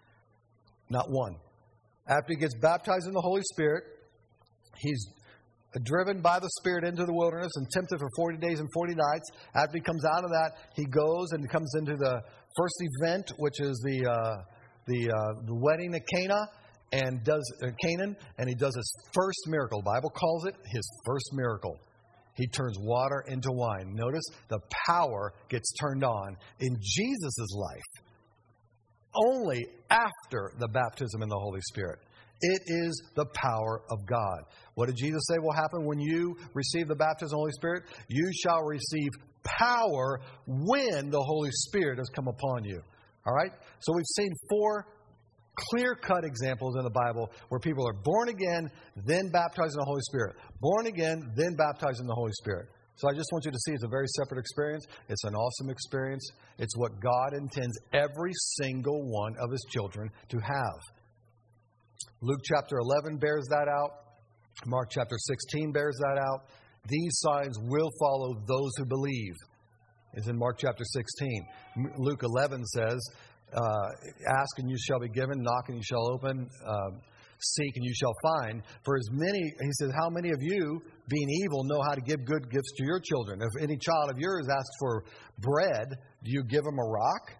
Not one. After he gets baptized in the Holy Spirit, he's driven by the Spirit into the wilderness and tempted for forty days and forty nights. After he comes out of that, he goes and comes into the first event, which is the uh, the, uh, the wedding at Cana and does uh, Canaan, and he does his first miracle. The Bible calls it his first miracle. He turns water into wine. Notice the power gets turned on in Jesus' life only after the baptism in the Holy Spirit. It is the power of God. What did Jesus say will happen when you receive the baptism of the Holy Spirit? You shall receive power when the Holy Spirit has come upon you. All right? So we've seen four clear-cut examples in the Bible where people are born again, then baptized in the Holy Spirit. Born again, then baptized in the Holy Spirit. So I just want you to see it's a very separate experience. It's an awesome experience. It's what God intends every single one of His children to have. Luke chapter eleven bears that out. Mark chapter sixteen bears that out. These signs will follow those who believe. It's in Mark chapter sixteen. Luke eleven says, uh, ask and you shall be given, knock and you shall open, uh, seek and you shall find. For as many, he says, how many of you, being evil, know how to give good gifts to your children? If any child of yours asks for bread, do you give him a rock?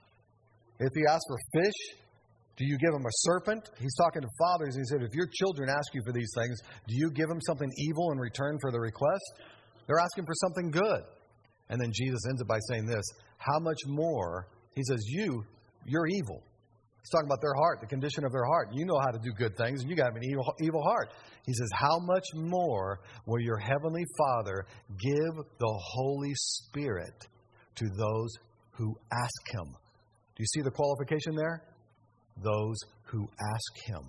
If he asks for fish, do you give him a serpent? He's talking to fathers. He said, if your children ask you for these things, do you give them something evil in return for the request? They're asking for something good. And then Jesus ends it by saying this, how much more, he says, you, you're evil. He's talking about their heart, the condition of their heart. You know how to do good things, and you got an evil, evil heart. He says, how much more will your heavenly Father give the Holy Spirit to those who ask Him? Do you see the qualification there? Those who ask Him.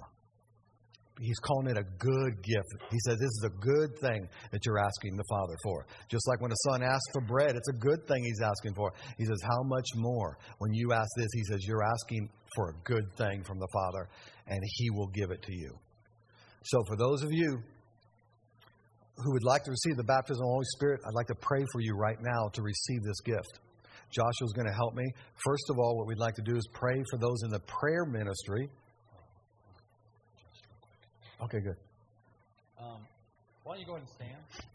He's calling it a good gift. He says this is a good thing that you're asking the Father for. Just like when a son asks for bread, it's a good thing he's asking for. He says, how much more? When you ask this, he says, you're asking for a good thing from the Father, and He will give it to you. So for those of you who would like to receive the baptism of the Holy Spirit, I'd like to pray for you right now to receive this gift. Joshua's going to help me. First of all, what we'd like to do is pray for those in the prayer ministry. Okay, good. Um, why don't you go ahead and stand?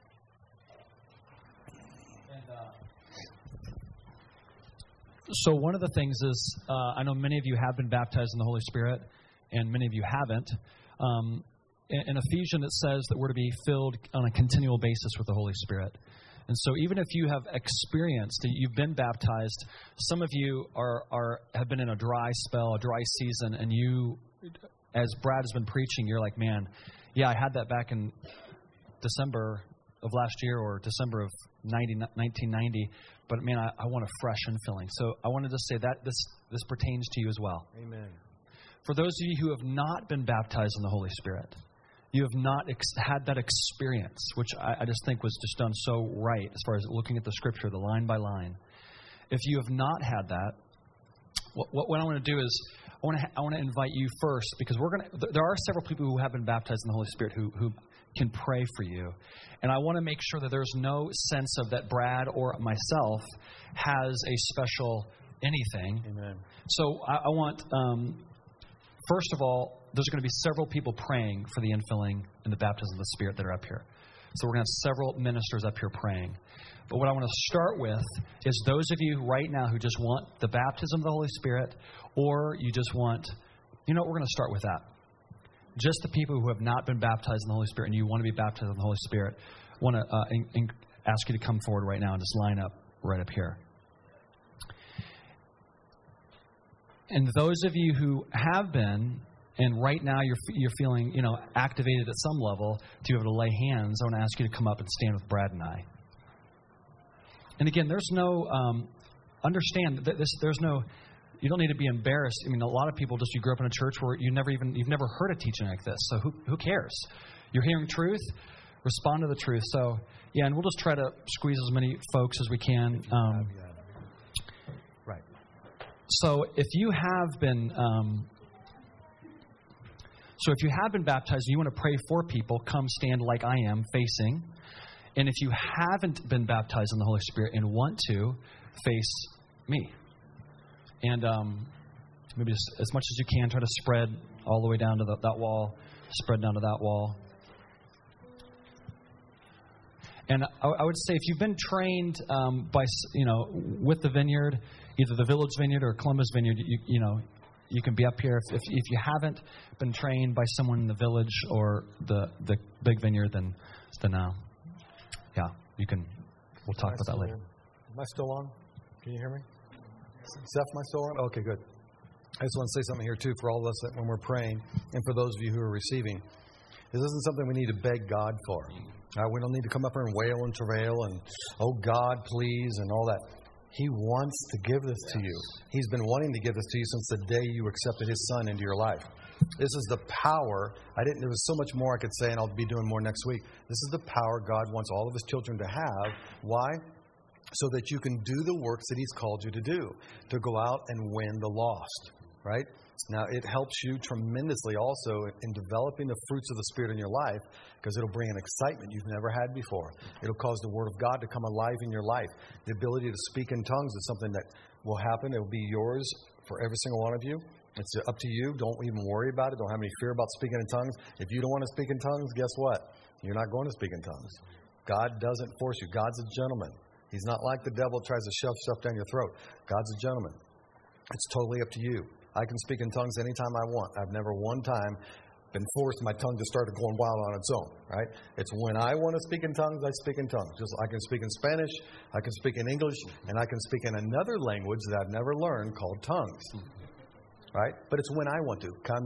And, uh, so one of the things is, uh, I know many of you have been baptized in the Holy Spirit, and many of you haven't. Um, in, in Ephesians, it says that we're to be filled on a continual basis with the Holy Spirit. And so even if you have experienced, you've been baptized, some of you are, are have been in a dry spell, a dry season, and you, as Brad has been preaching, you're like, man, yeah, I had that back in December of last year or December of nineteen ninety, but man, I, I want a fresh infilling. So I wanted to say that this, this pertains to you as well. Amen. For those of you who have not been baptized in the Holy Spirit, you have not ex- had that experience, which I, I just think was just done so right as far as looking at the Scripture, the line by line. If you have not had that, what, what, what I want to do is I want to ha- I want to invite you first, because we're going to. Th- there are several people who have been baptized in the Holy Spirit who who can pray for you, and I want to make sure that there's no sense of that Brad or myself has a special anything. Amen. So I, I want. Um, First of all, there's going to be several people praying for the infilling and the baptism of the Spirit that are up here. So we're going to have several ministers up here praying. But what I want to start with is those of you right now who just want the baptism of the Holy Spirit, or you just want, you know, we're going to start with that. Just the people who have not been baptized in the Holy Spirit and you want to be baptized in the Holy Spirit, I want to uh, in, in, ask you to come forward right now and just line up right up here. And those of you who have been, and right now you're you're feeling, you know, activated at some level to be able to lay hands, I want to ask you to come up and stand with Brad and I. And again, there's no, um, understand that this, there's no, you don't need to be embarrassed. I mean, a lot of people just, you grew up in a church where you never even, you've never heard a teaching like this. So who who cares? You're hearing truth, respond to the truth. So, yeah, and we'll just try to squeeze as many folks as we can. Um, Right. So if you have been, um, so if you have been baptized and you want to pray for people, come stand like I am facing. And if you haven't been baptized in the Holy Spirit and want to, face me. And um, maybe just as much as you can, try to spread all the way down to the, that wall, spread down to that wall. And I, I would say if you've been trained um, by, you know, with the vineyard, either the Village Vineyard or Columbus Vineyard, you, you know, you can be up here. If, if if you haven't been trained by someone in the Village or the the big vineyard, then then uh, yeah, you can. We'll talk about that later. Am I still on? Can you hear me? Seth, am I still on? Okay, good. I just want to say something here too for all of us that when we're praying, and for those of you who are receiving, this isn't something we need to beg God for. Uh, we don't need to come up here and wail and travail and, oh God, please, and all that. He wants to give this to you. He's been wanting to give this to you since the day you accepted His Son into your life. This is the power. I didn't. There was so much more I could say, and I'll be doing more next week. This is the power God wants all of His children to have. Why? So that you can do the works that He's called you to do, to go out and win the lost, right? Now, it helps you tremendously also in developing the fruits of the Spirit in your life, because it'll bring an excitement you've never had before. It'll cause the Word of God to come alive in your life. The ability to speak in tongues is something that will happen. It will be yours for every single one of you. It's up to you. Don't even worry about it. Don't have any fear about speaking in tongues. If you don't want to speak in tongues, guess what? You're not going to speak in tongues. God doesn't force you. God's a gentleman. He's not like the devil tries to shove stuff down your throat. God's a gentleman. It's totally up to you. I can speak in tongues anytime I want. I've never one time been forced my tongue to start going wild on its own, right? It's when I want to speak in tongues, I speak in tongues. Just I can speak in Spanish, I can speak in English, and I can speak in another language that I've never learned called tongues, right? But it's when I want to. I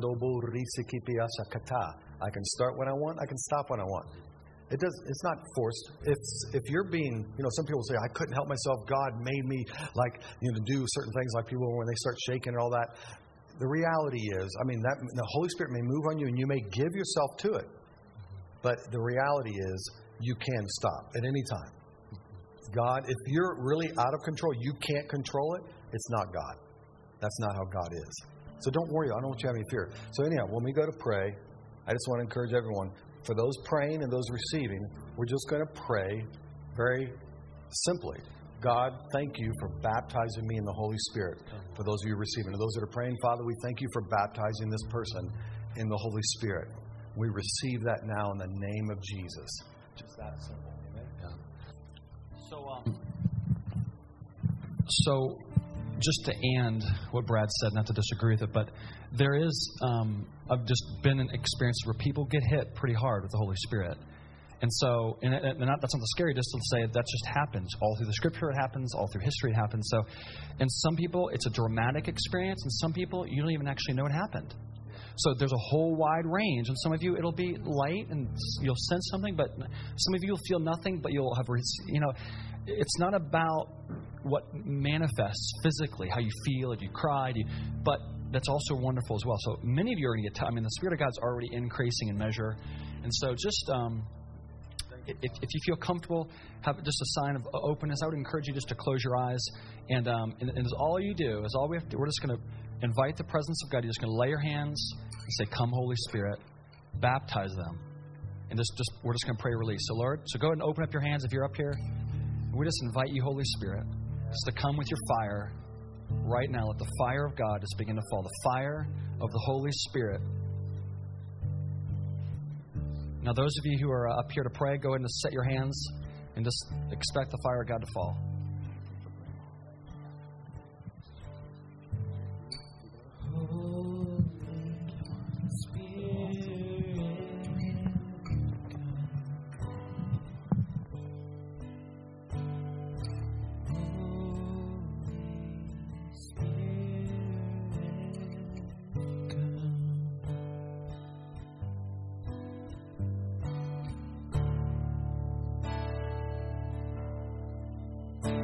can start when I want, I can stop when I want. It does. It's not forced. It's if you're being, you know, some people say, I couldn't help myself. God made me like, you know, do certain things like people when they start shaking and all that. The reality is, I mean, that the Holy Spirit may move on you and you may give yourself to it. But the reality is you can stop at any time. God, if you're really out of control, you can't control it, it's not God. That's not how God is. So don't worry. I don't want you to have any fear. So anyhow, when we go to pray, I just want to encourage everyone. For those praying and those receiving, we're just going to pray very simply. God, thank you for baptizing me in the Holy Spirit. For those of you receiving. And those that are praying, Father, we thank you for baptizing this person in the Holy Spirit. We receive that now in the name of Jesus. Just that simple. Amen? Yeah. So, um, so just to end what Brad said, not to disagree with it, but there is, um, I've just been in experiences where people get hit pretty hard with the Holy Spirit. And so, and, and not, that's not scary, just to say that just happens. All through the Scripture it happens, all through history it happens. So, and some people, it's a dramatic experience, and some people, you don't even actually know it happened. So there's a whole wide range. And some of you, it'll be light, and you'll sense something, but some of you will feel nothing, but you'll have, you know, it's not about what manifests physically, how you feel, if you cried, you, but that's also wonderful as well. So many of you are going to get, t- I mean, the Spirit of God's already increasing in measure. And so just, um, if, if you feel comfortable, have just a sign of openness, I would encourage you just to close your eyes. And, um, and, and all you do is all we have to do, we're just going to invite the presence of God. You're just going to lay your hands and say, come, Holy Spirit, baptize them. And just, just we're just going to pray release. So, Lord, so go ahead and open up your hands if you're up here. And we just invite you, Holy Spirit, just to come with your fire right now. Let the fire of God just begin to fall. The fire of the Holy Spirit. Now, those of you who are up here to pray, go ahead and set your hands and just expect the fire of God to fall. Thank you.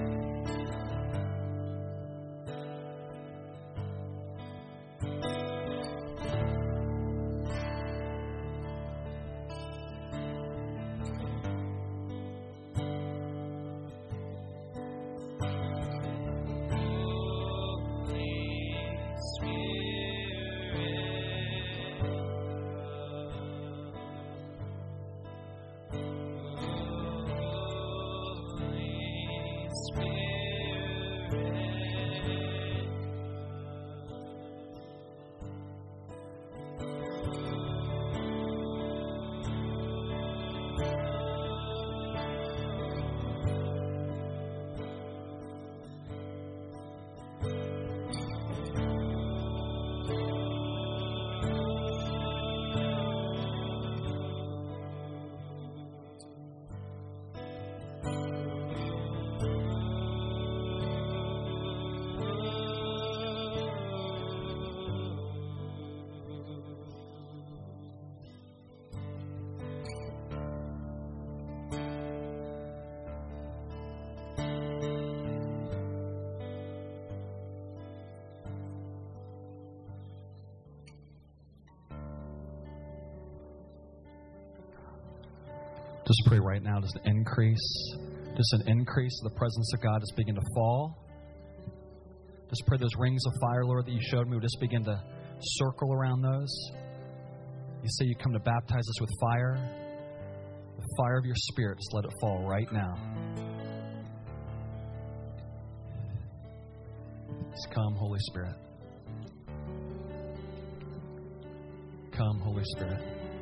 Just pray right now, just an increase, just an increase of the presence of God just begin to fall. Just pray those rings of fire, Lord, that you showed me, would just begin to circle around those. You say you come to baptize us with fire. The fire of your Spirit, just let it fall right now. Just come, Holy Spirit. Come, Holy Spirit.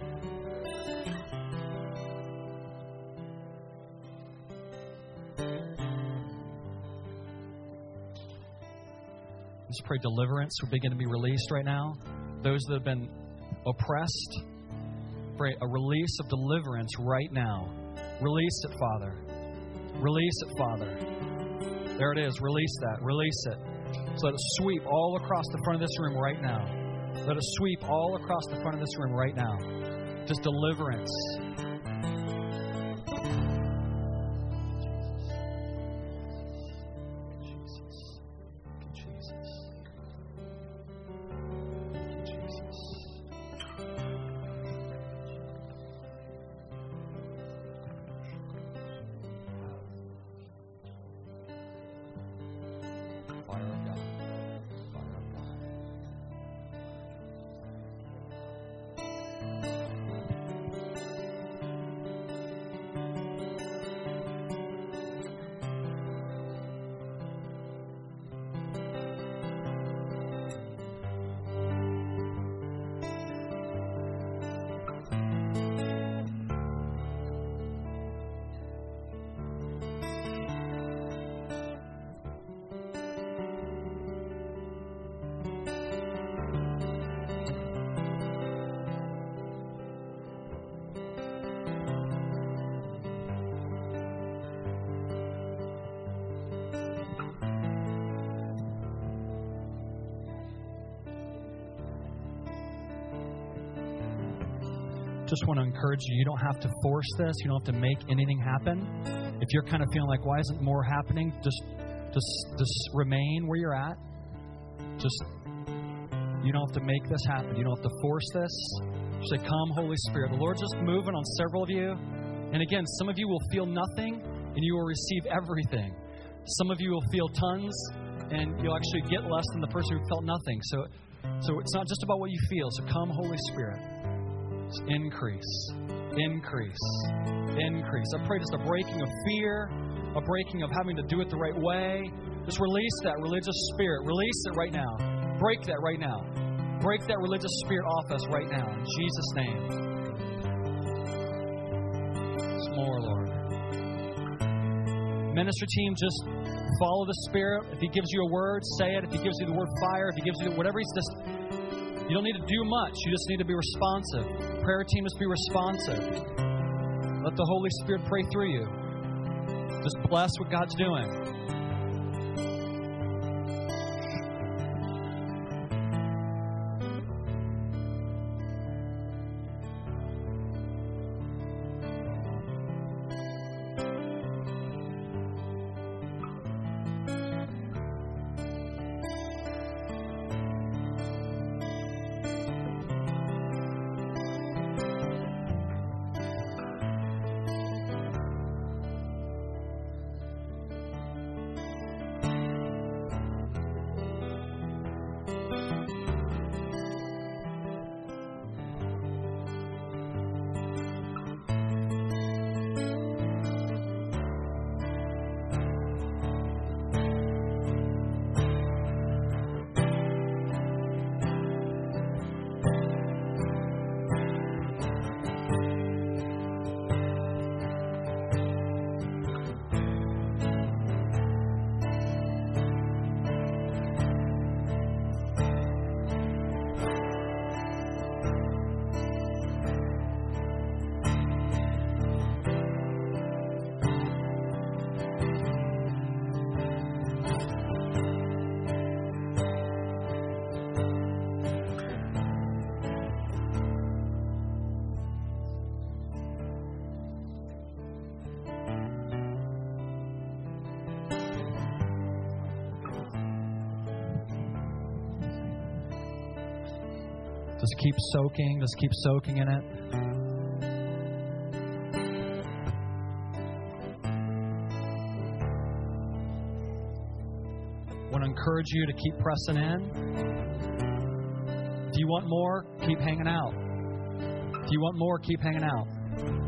Just pray deliverance would begin to be released right now. Those that have been oppressed, pray a release of deliverance right now. Release it, Father. Release it, Father. There it is. Release that. Release it. So let it sweep all across the front of this room right now. Let it sweep all across the front of this room right now. Just deliverance. Just want to encourage you, you don't have to force this. You don't have to make anything happen. If you're kind of feeling like, why isn't more happening? Just, just, just remain where you're at. Just, you don't have to make this happen. You don't have to force this. Just say, come, Holy Spirit. The Lord's just moving on several of you. And again, some of you will feel nothing and you will receive everything. Some of you will feel tons and you'll actually get less than the person who felt nothing. So, so it's not just about what you feel. So come, Holy Spirit. Increase, increase, increase. I pray just a breaking of fear, a breaking of having to do it the right way. Just release that religious spirit. Release it right now. Break that right now. Break that religious spirit off us right now. In Jesus' name. It's more, Lord. Ministry team, just follow the Spirit. If He gives you a word, say it. If He gives you the word fire, if He gives you whatever He's just... You don't need to do much. You just need to be responsive. Prayer team, just be responsive. Let the Holy Spirit pray through you. Just bless what God's doing. Just keep soaking. Just keep soaking in it. I want to encourage you to keep pressing in. If you want more, keep hanging out. If you want more, keep hanging out.